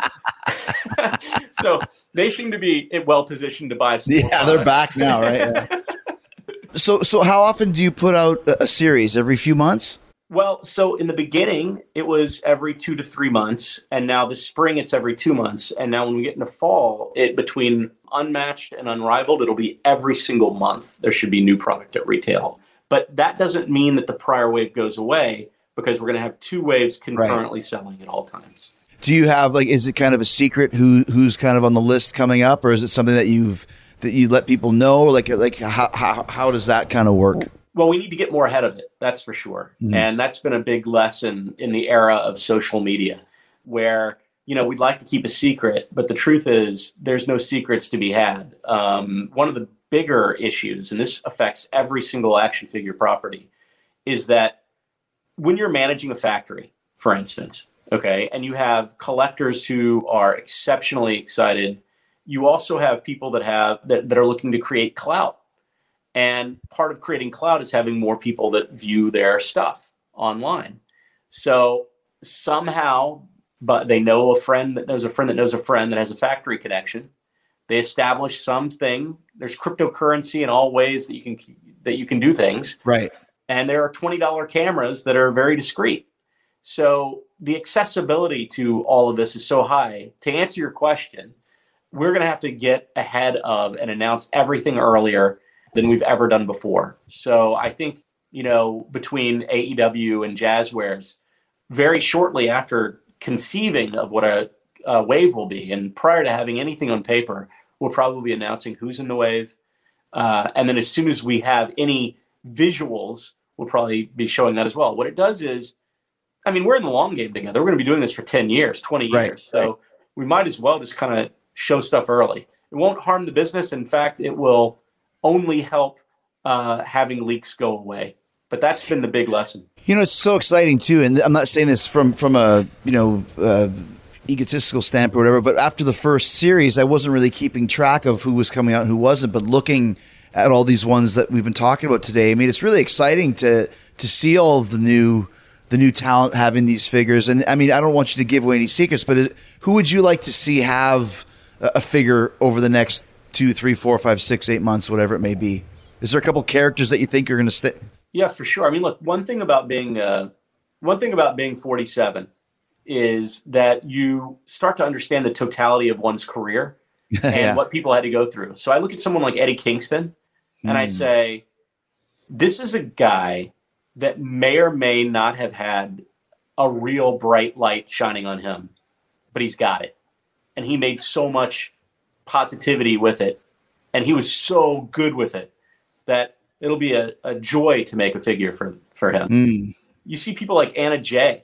So they seem to be well positioned to buy some more Yeah, they're product. back now, right? Yeah. so, so how often do you put out a, a series? Every few months? Well, so in the beginning, it was every two to three months, and now this spring it's every two months, and now when we get into fall, it between Unmatched and Unrivaled, it'll be every single month. There should be new product at retail, but that doesn't mean that the prior wave goes away because we're going to have two waves concurrently right. selling at all times. Do you have like? Is it kind of a secret who who's kind of on the list coming up, or is it something that you've that you let people know? Like like how how how does that kind of work? Well, we need to get more ahead of it, that's for sure. Mm-hmm. And that's been a big lesson in the era of social media where, you know, we'd like to keep a secret, but the truth is there's no secrets to be had. Um, one of the bigger issues, and this affects every single action figure property, is that when you're managing a factory, for instance, okay, and you have collectors who are exceptionally excited, you also have people that have that, that are looking to create clout. And part of creating clout is having more people that view their stuff online. So somehow, but they know a friend that knows a friend that knows a friend that has a factory connection. They establish something. There's cryptocurrency in all ways that you can that you can do things. Right. And there are twenty dollars cameras that are very discreet. So the accessibility to all of this is so high. To answer your question, we're going to have to get ahead of and announce everything earlier than we've ever done before. So I think, you know, between A E W and Jazzwares, very shortly after conceiving of what a, a wave will be, and prior to having anything on paper, we'll probably be announcing who's in the wave. Uh, and then as soon as we have any visuals, we'll probably be showing that as well. What it does is, I mean, we're in the long game together. We're going to be doing this for ten years, twenty right, years. So right. we might as well just kind of show stuff early. It won't harm the business. In fact, it will only help uh, having leaks go away. But that's been the big lesson. You know, it's so exciting too. And I'm not saying this from, from a, you know, uh, egotistical standpoint or whatever, but after the first series, I wasn't really keeping track of who was coming out and who wasn't, but looking at all these ones that we've been talking about today, I mean, it's really exciting to, to see all of the new, the new talent having these figures. And I mean, I don't want you to give away any secrets, but it, who would you like to see have a, a figure over the next two, three, four, five, six, eight months, whatever it may be? Is there a couple characters that you think are going to stay? Yeah, for sure. I mean, look, one thing about being uh, one thing about being forty-seven is that you start to understand the totality of one's career and yeah. what people had to go through. So I look at someone like Eddie Kingston and mm. I say, this is a guy that may or may not have had a real bright light shining on him, but he's got it. And he made so much positivity with it. And he was so good with it that it'll be a, a joy to make a figure for, for him. Mm. You see people like Anna Jay,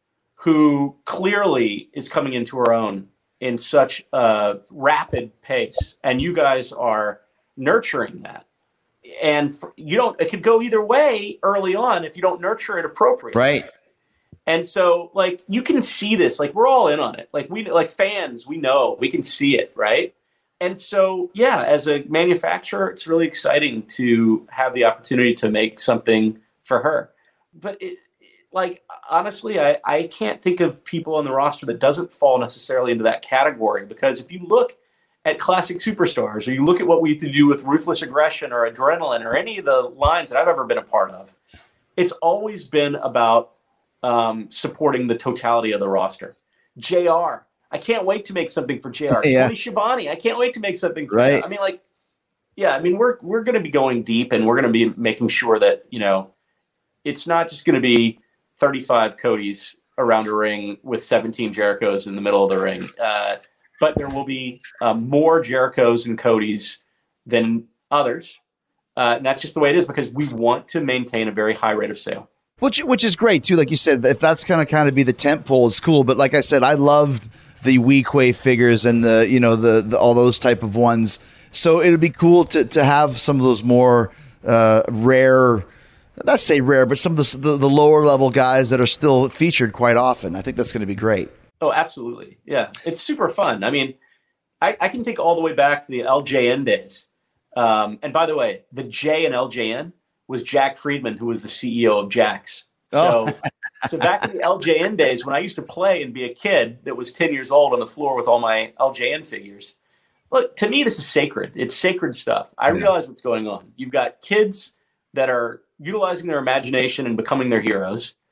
who clearly is coming into her own in such a rapid pace. And you guys are nurturing that. And for, you don't, it could go either way early on if you don't nurture it appropriately. Right. And so like, you can see this, like we're all in on it. Like we, like fans, we know, we can see it. Right. And so, yeah, as a manufacturer, it's really exciting to have the opportunity to make something for her. But it, like, honestly, I, I can't think of people on the roster that doesn't fall necessarily into that category, because if you look at classic superstars, or you look at what we used to do with Ruthless Aggression or Adrenaline or any of the lines that I've ever been a part of, it's always been about um, supporting the totality of the roster. J R, I can't wait to make something for J R. Yeah. Tony Schiavone, I can't wait to make something for right. him. I mean, like, yeah, I mean, we're we're going to be going deep, and we're going to be making sure that, you know, it's not just going to be thirty-five Codys around a ring with seventeen Jerichos in the middle of the ring. Uh, but there will be uh, more Jerichos and Codys than others. Uh, and that's just the way it is, because we want to maintain a very high rate of sale. Which which is great, too. Like you said, if that's going to kind of be the tent pole, it's cool. But like I said, I loved the Weequay figures and the, you know, the, the all those type of ones. So it'd be cool to, to have some of those more uh, rare, not say rare, but some of the, the, the lower level guys that are still featured quite often. I think that's going to be great. Oh, absolutely. Yeah. It's super fun. I mean, I, I can think all the way back to the L J N days. Um, and by the way, the J in L J N was Jack Friedman, who was the C E O of Jack's. So, oh. so back in the L J N days, when I used to play and be a kid that was ten years old on the floor with all my L J N figures, look, to me, this is sacred. It's sacred stuff. I yeah. realize what's going on. You've got kids that are utilizing their imagination and becoming their heroes.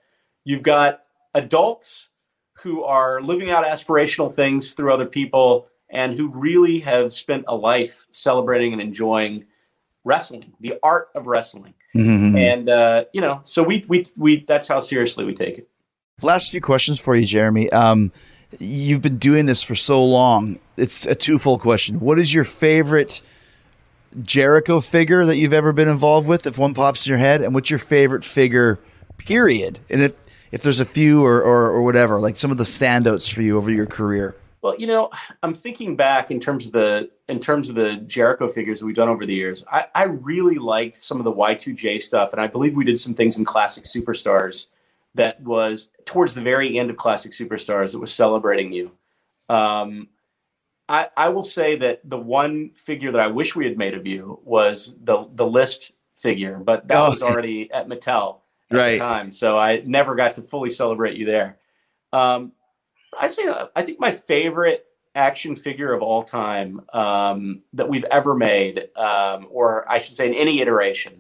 You've got adults who are living out aspirational things through other people and who really have spent a life celebrating and enjoying wrestling, the art of wrestling. Mm-hmm. And, uh, you know, so we, we, we, that's how seriously we take it. Last few questions for you, Jeremy. Um, you've been doing this for so long. It's a twofold question. What is your favorite Jericho figure that you've ever been involved with, if one pops in your head? And what's your favorite figure, period? And if, if there's a few or, or, or whatever, like some of the standouts for you over your career. Well, you know, I'm thinking back in terms of the in terms of the Jericho figures that we've done over the years. I, I really liked some of the Y two J stuff, and I believe we did some things in Classic Superstars that was towards the very end of Classic Superstars that was celebrating you. Um, I, I will say that the one figure that I wish we had made of you was the the List figure, but that oh. was already at Mattel at right. the time, so I never got to fully celebrate you there. Um, I'd say I think my favorite action figure of all time um, that we've ever made, um, or I should say in any iteration,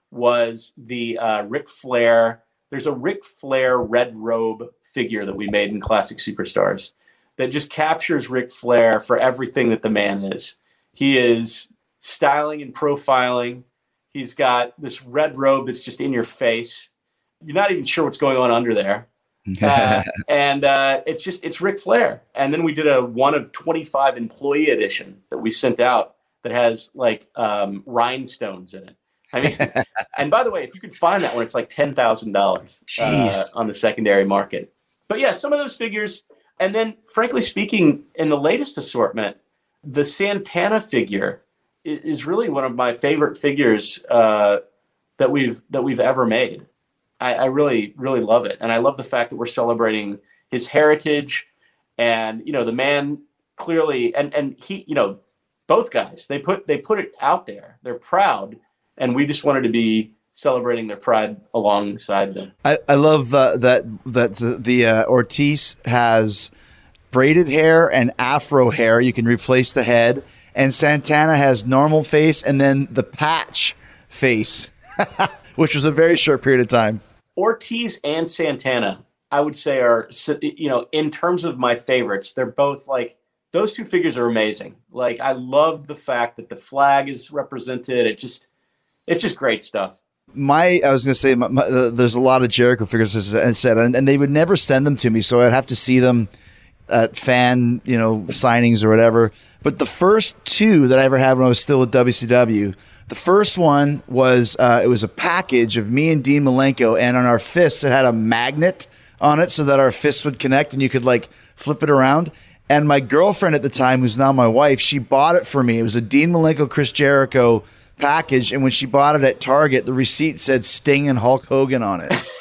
was the uh, Ric Flair. There's a Ric Flair red robe figure that we made in Classic Superstars that just captures Ric Flair for everything that the man is. He is styling and profiling. He's got this red robe that's just in your face. You're not even sure what's going on under there. uh, and uh, it's just, it's Ric Flair. And then we did a one of twenty-five employee edition that we sent out that has like um, rhinestones in it. I mean, and by the way, if you could find that one, it's like ten thousand dollars uh, on the secondary market. But yeah, some of those figures. And then frankly speaking, in the latest assortment, the Santana figure is, is really one of my favorite figures uh, that we've, that we've ever made. I, I really, really love it. And I love the fact that we're celebrating his heritage and, you know, the man clearly, and, and he, you know, both guys, they put, they put it out there. They're proud. And we just wanted to be celebrating their pride alongside them. I, I love uh, that, that the uh, Ortiz has braided hair and afro hair. You can replace the head, and Santana has normal face and then the patch face. Which was a very short period of time. Ortiz and Santana, I would say, are, you know, in terms of my favorites, they're both like, those two figures are amazing. Like, I love the fact that the flag is represented. It just, it's just great stuff. My, I was going to say, my, my, uh, there's a lot of Jericho figures, as I said, and, and they would never send them to me, so I'd have to see them at fan, you know, signings or whatever. But the first two that I ever had when I was still with W C W, the first one was, uh, it was a package of me and Dean Malenko, and on our fists, it had a magnet on it so that our fists would connect and you could like flip it around. And my girlfriend at the time, who's now my wife, she bought it for me. It was a Dean Malenko, Chris Jericho package. And when she bought it at Target, the receipt said Sting and Hulk Hogan on it. So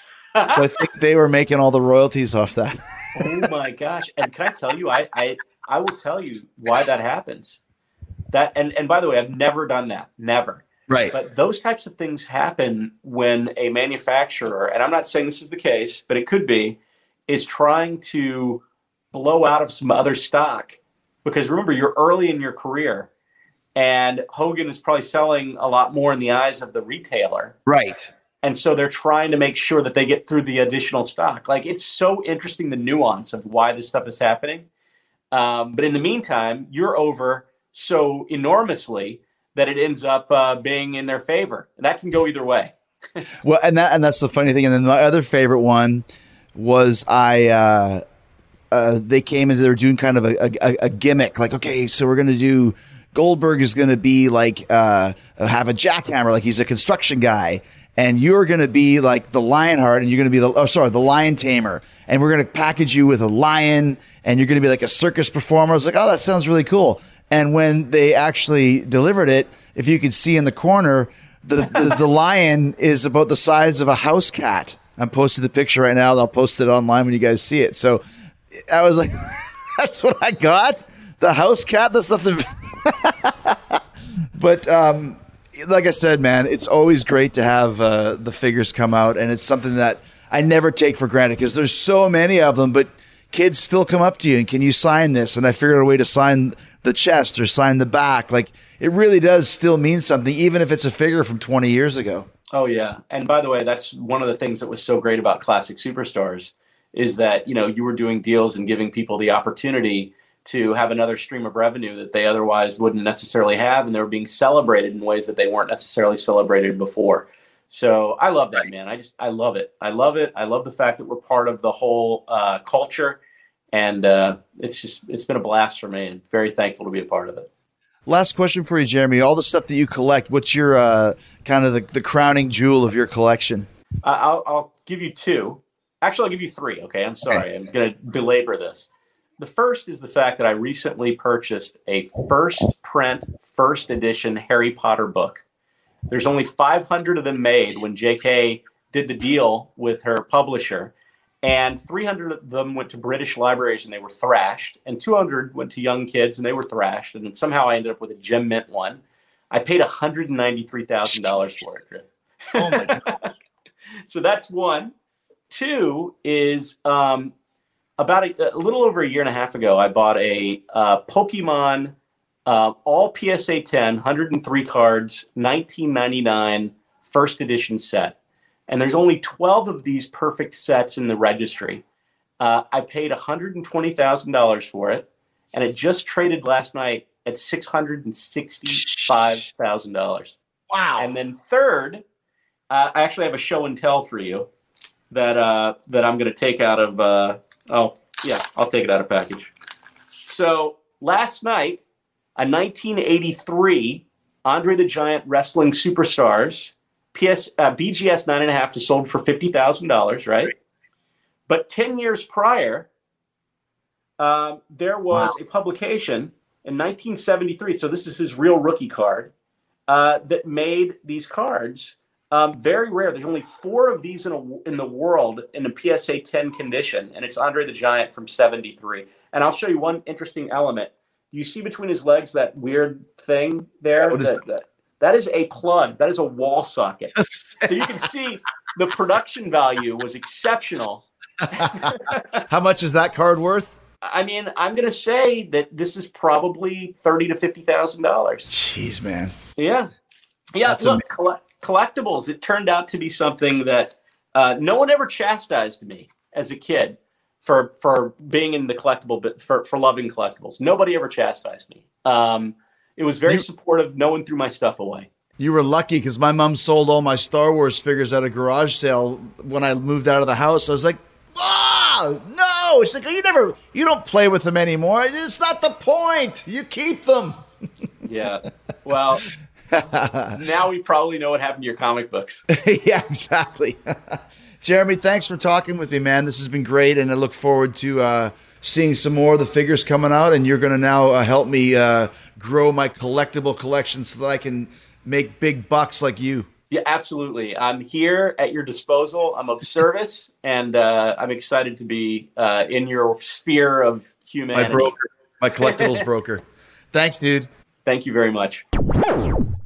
I think they were making all the royalties off that. Oh my gosh. And can I tell you, I, I, I will tell you why that happens. That and, and by the way, I've never done that. Never. Right. But those types of things happen when a manufacturer, and I'm not saying this is the case, but it could be, is trying to blow out of some other stock. Because remember, you're early in your career, and Hogan is probably selling a lot more in the eyes of the retailer. Right. And so they're trying to make sure that they get through the additional stock. Like, it's so interesting, the nuance of why this stuff is happening. Um, but in the meantime, you're over so enormously that it ends up uh, being in their favor. And that can go either way. Well, and that and that's the funny thing. And then my other favorite one was I uh, uh, they came and they were doing kind of a, a, a gimmick, like, okay, so we're going to do Goldberg is going to be like uh, have a jackhammer, like he's a construction guy, and you're going to be like the Lionheart, and you're going to be the oh sorry the Lion Tamer, and we're going to package you with a lion, and you're going to be like a circus performer. I was like, oh, that sounds really cool. And when they actually delivered it, if you could see in the corner, the, the, the lion is about the size of a house cat. I'm posting the picture right now. I'll post it online when you guys see it. So I was like, that's what I got? The house cat? That's nothing. But um, like I said, man, it's always great to have uh, the figures come out. And it's something that I never take for granted because there's so many of them. But kids still come up to you and can you sign this? And I figured out a way to sign the chest or sign the back. Like, it really does still mean something, even if it's a figure from twenty years ago. Oh yeah. And by the way, that's one of the things that was so great about Classic Superstars is that, you know, you were doing deals and giving people the opportunity to have another stream of revenue that they otherwise wouldn't necessarily have. And they were being celebrated in ways that they weren't necessarily celebrated before. So I love that, man. I just, I love it. I love it. I love the fact that we're part of the whole uh, culture. And uh, it's just, it's been a blast for me and very thankful to be a part of it. Last question for you, Jeremy. All the stuff that you collect, what's your uh, kind of the, the crowning jewel of your collection? Uh, I'll, I'll give you two. Actually, I'll give you three. Okay. I'm sorry. Okay. I'm going to belabor this. The first is the fact that I recently purchased a first print, first edition Harry Potter book. There's only five hundred of them made when J K did the deal with her publisher. And three hundred of them went to British libraries and they were thrashed. And two hundred went to young kids and they were thrashed. And then somehow I ended up with a Gem Mint one. I paid one hundred ninety-three thousand dollars for it, Chris. Oh, my God. So that's one. Two is um, about a, a little over a year and a half ago, I bought a uh, Pokemon uh, all P S A ten, one hundred three cards, nineteen ninety-nine first edition set. And there's only twelve of these perfect sets in the registry. Uh, I paid one hundred twenty thousand dollars for it, and it just traded last night at six hundred sixty-five thousand dollars. Wow. And then third, uh, I actually have a show and tell for you that uh, that I'm going to take out of, uh, oh, yeah, I'll take it out of package. So last night, a nineteen eighty-three Andre the Giant Wrestling Superstars P S, uh, B G S nine and a half to sold for fifty thousand dollars, right? right? But ten years prior, uh, there was wow. a publication in nineteen seventy-three. So this is his real rookie card uh, that made these cards um, very rare. There's only four of these in, a, in the world in a P S A ten condition, and it's Andre the Giant from seventy-three. And I'll show you one interesting element. Do you see between his legs that weird thing there? Yeah, that, that, That is a plug. That is a wall socket. So you can see the production value was exceptional. How much is that card worth? I mean, I'm going to say that this is probably thirty to fifty thousand dollars. Jeez, man. Yeah, yeah. That's look, coll- collectibles. It turned out to be something that uh, no one ever chastised me as a kid for for being in the collectible bit for for loving collectibles. Nobody ever chastised me. Um, It was very supportive. No one threw my stuff away. You were lucky because my mom sold all my Star Wars figures at a garage sale when I moved out of the house. I was like, ah, no. She's like, you never, you don't play with them anymore. It's not the point. You keep them. Yeah. Well, now we probably know what happened to your comic books. Yeah, exactly. Jeremy, thanks for talking with me, man. This has been great. And I look forward to uh, seeing some more of the figures coming out. And you're going to now uh, help me uh, grow my collectible collection so that I can make big bucks like you. Yeah, absolutely. I'm here at your disposal. I'm of service, and uh, I'm excited to be uh, in your sphere of humanity. My broker, my collectibles broker. Thanks, dude. Thank you very much.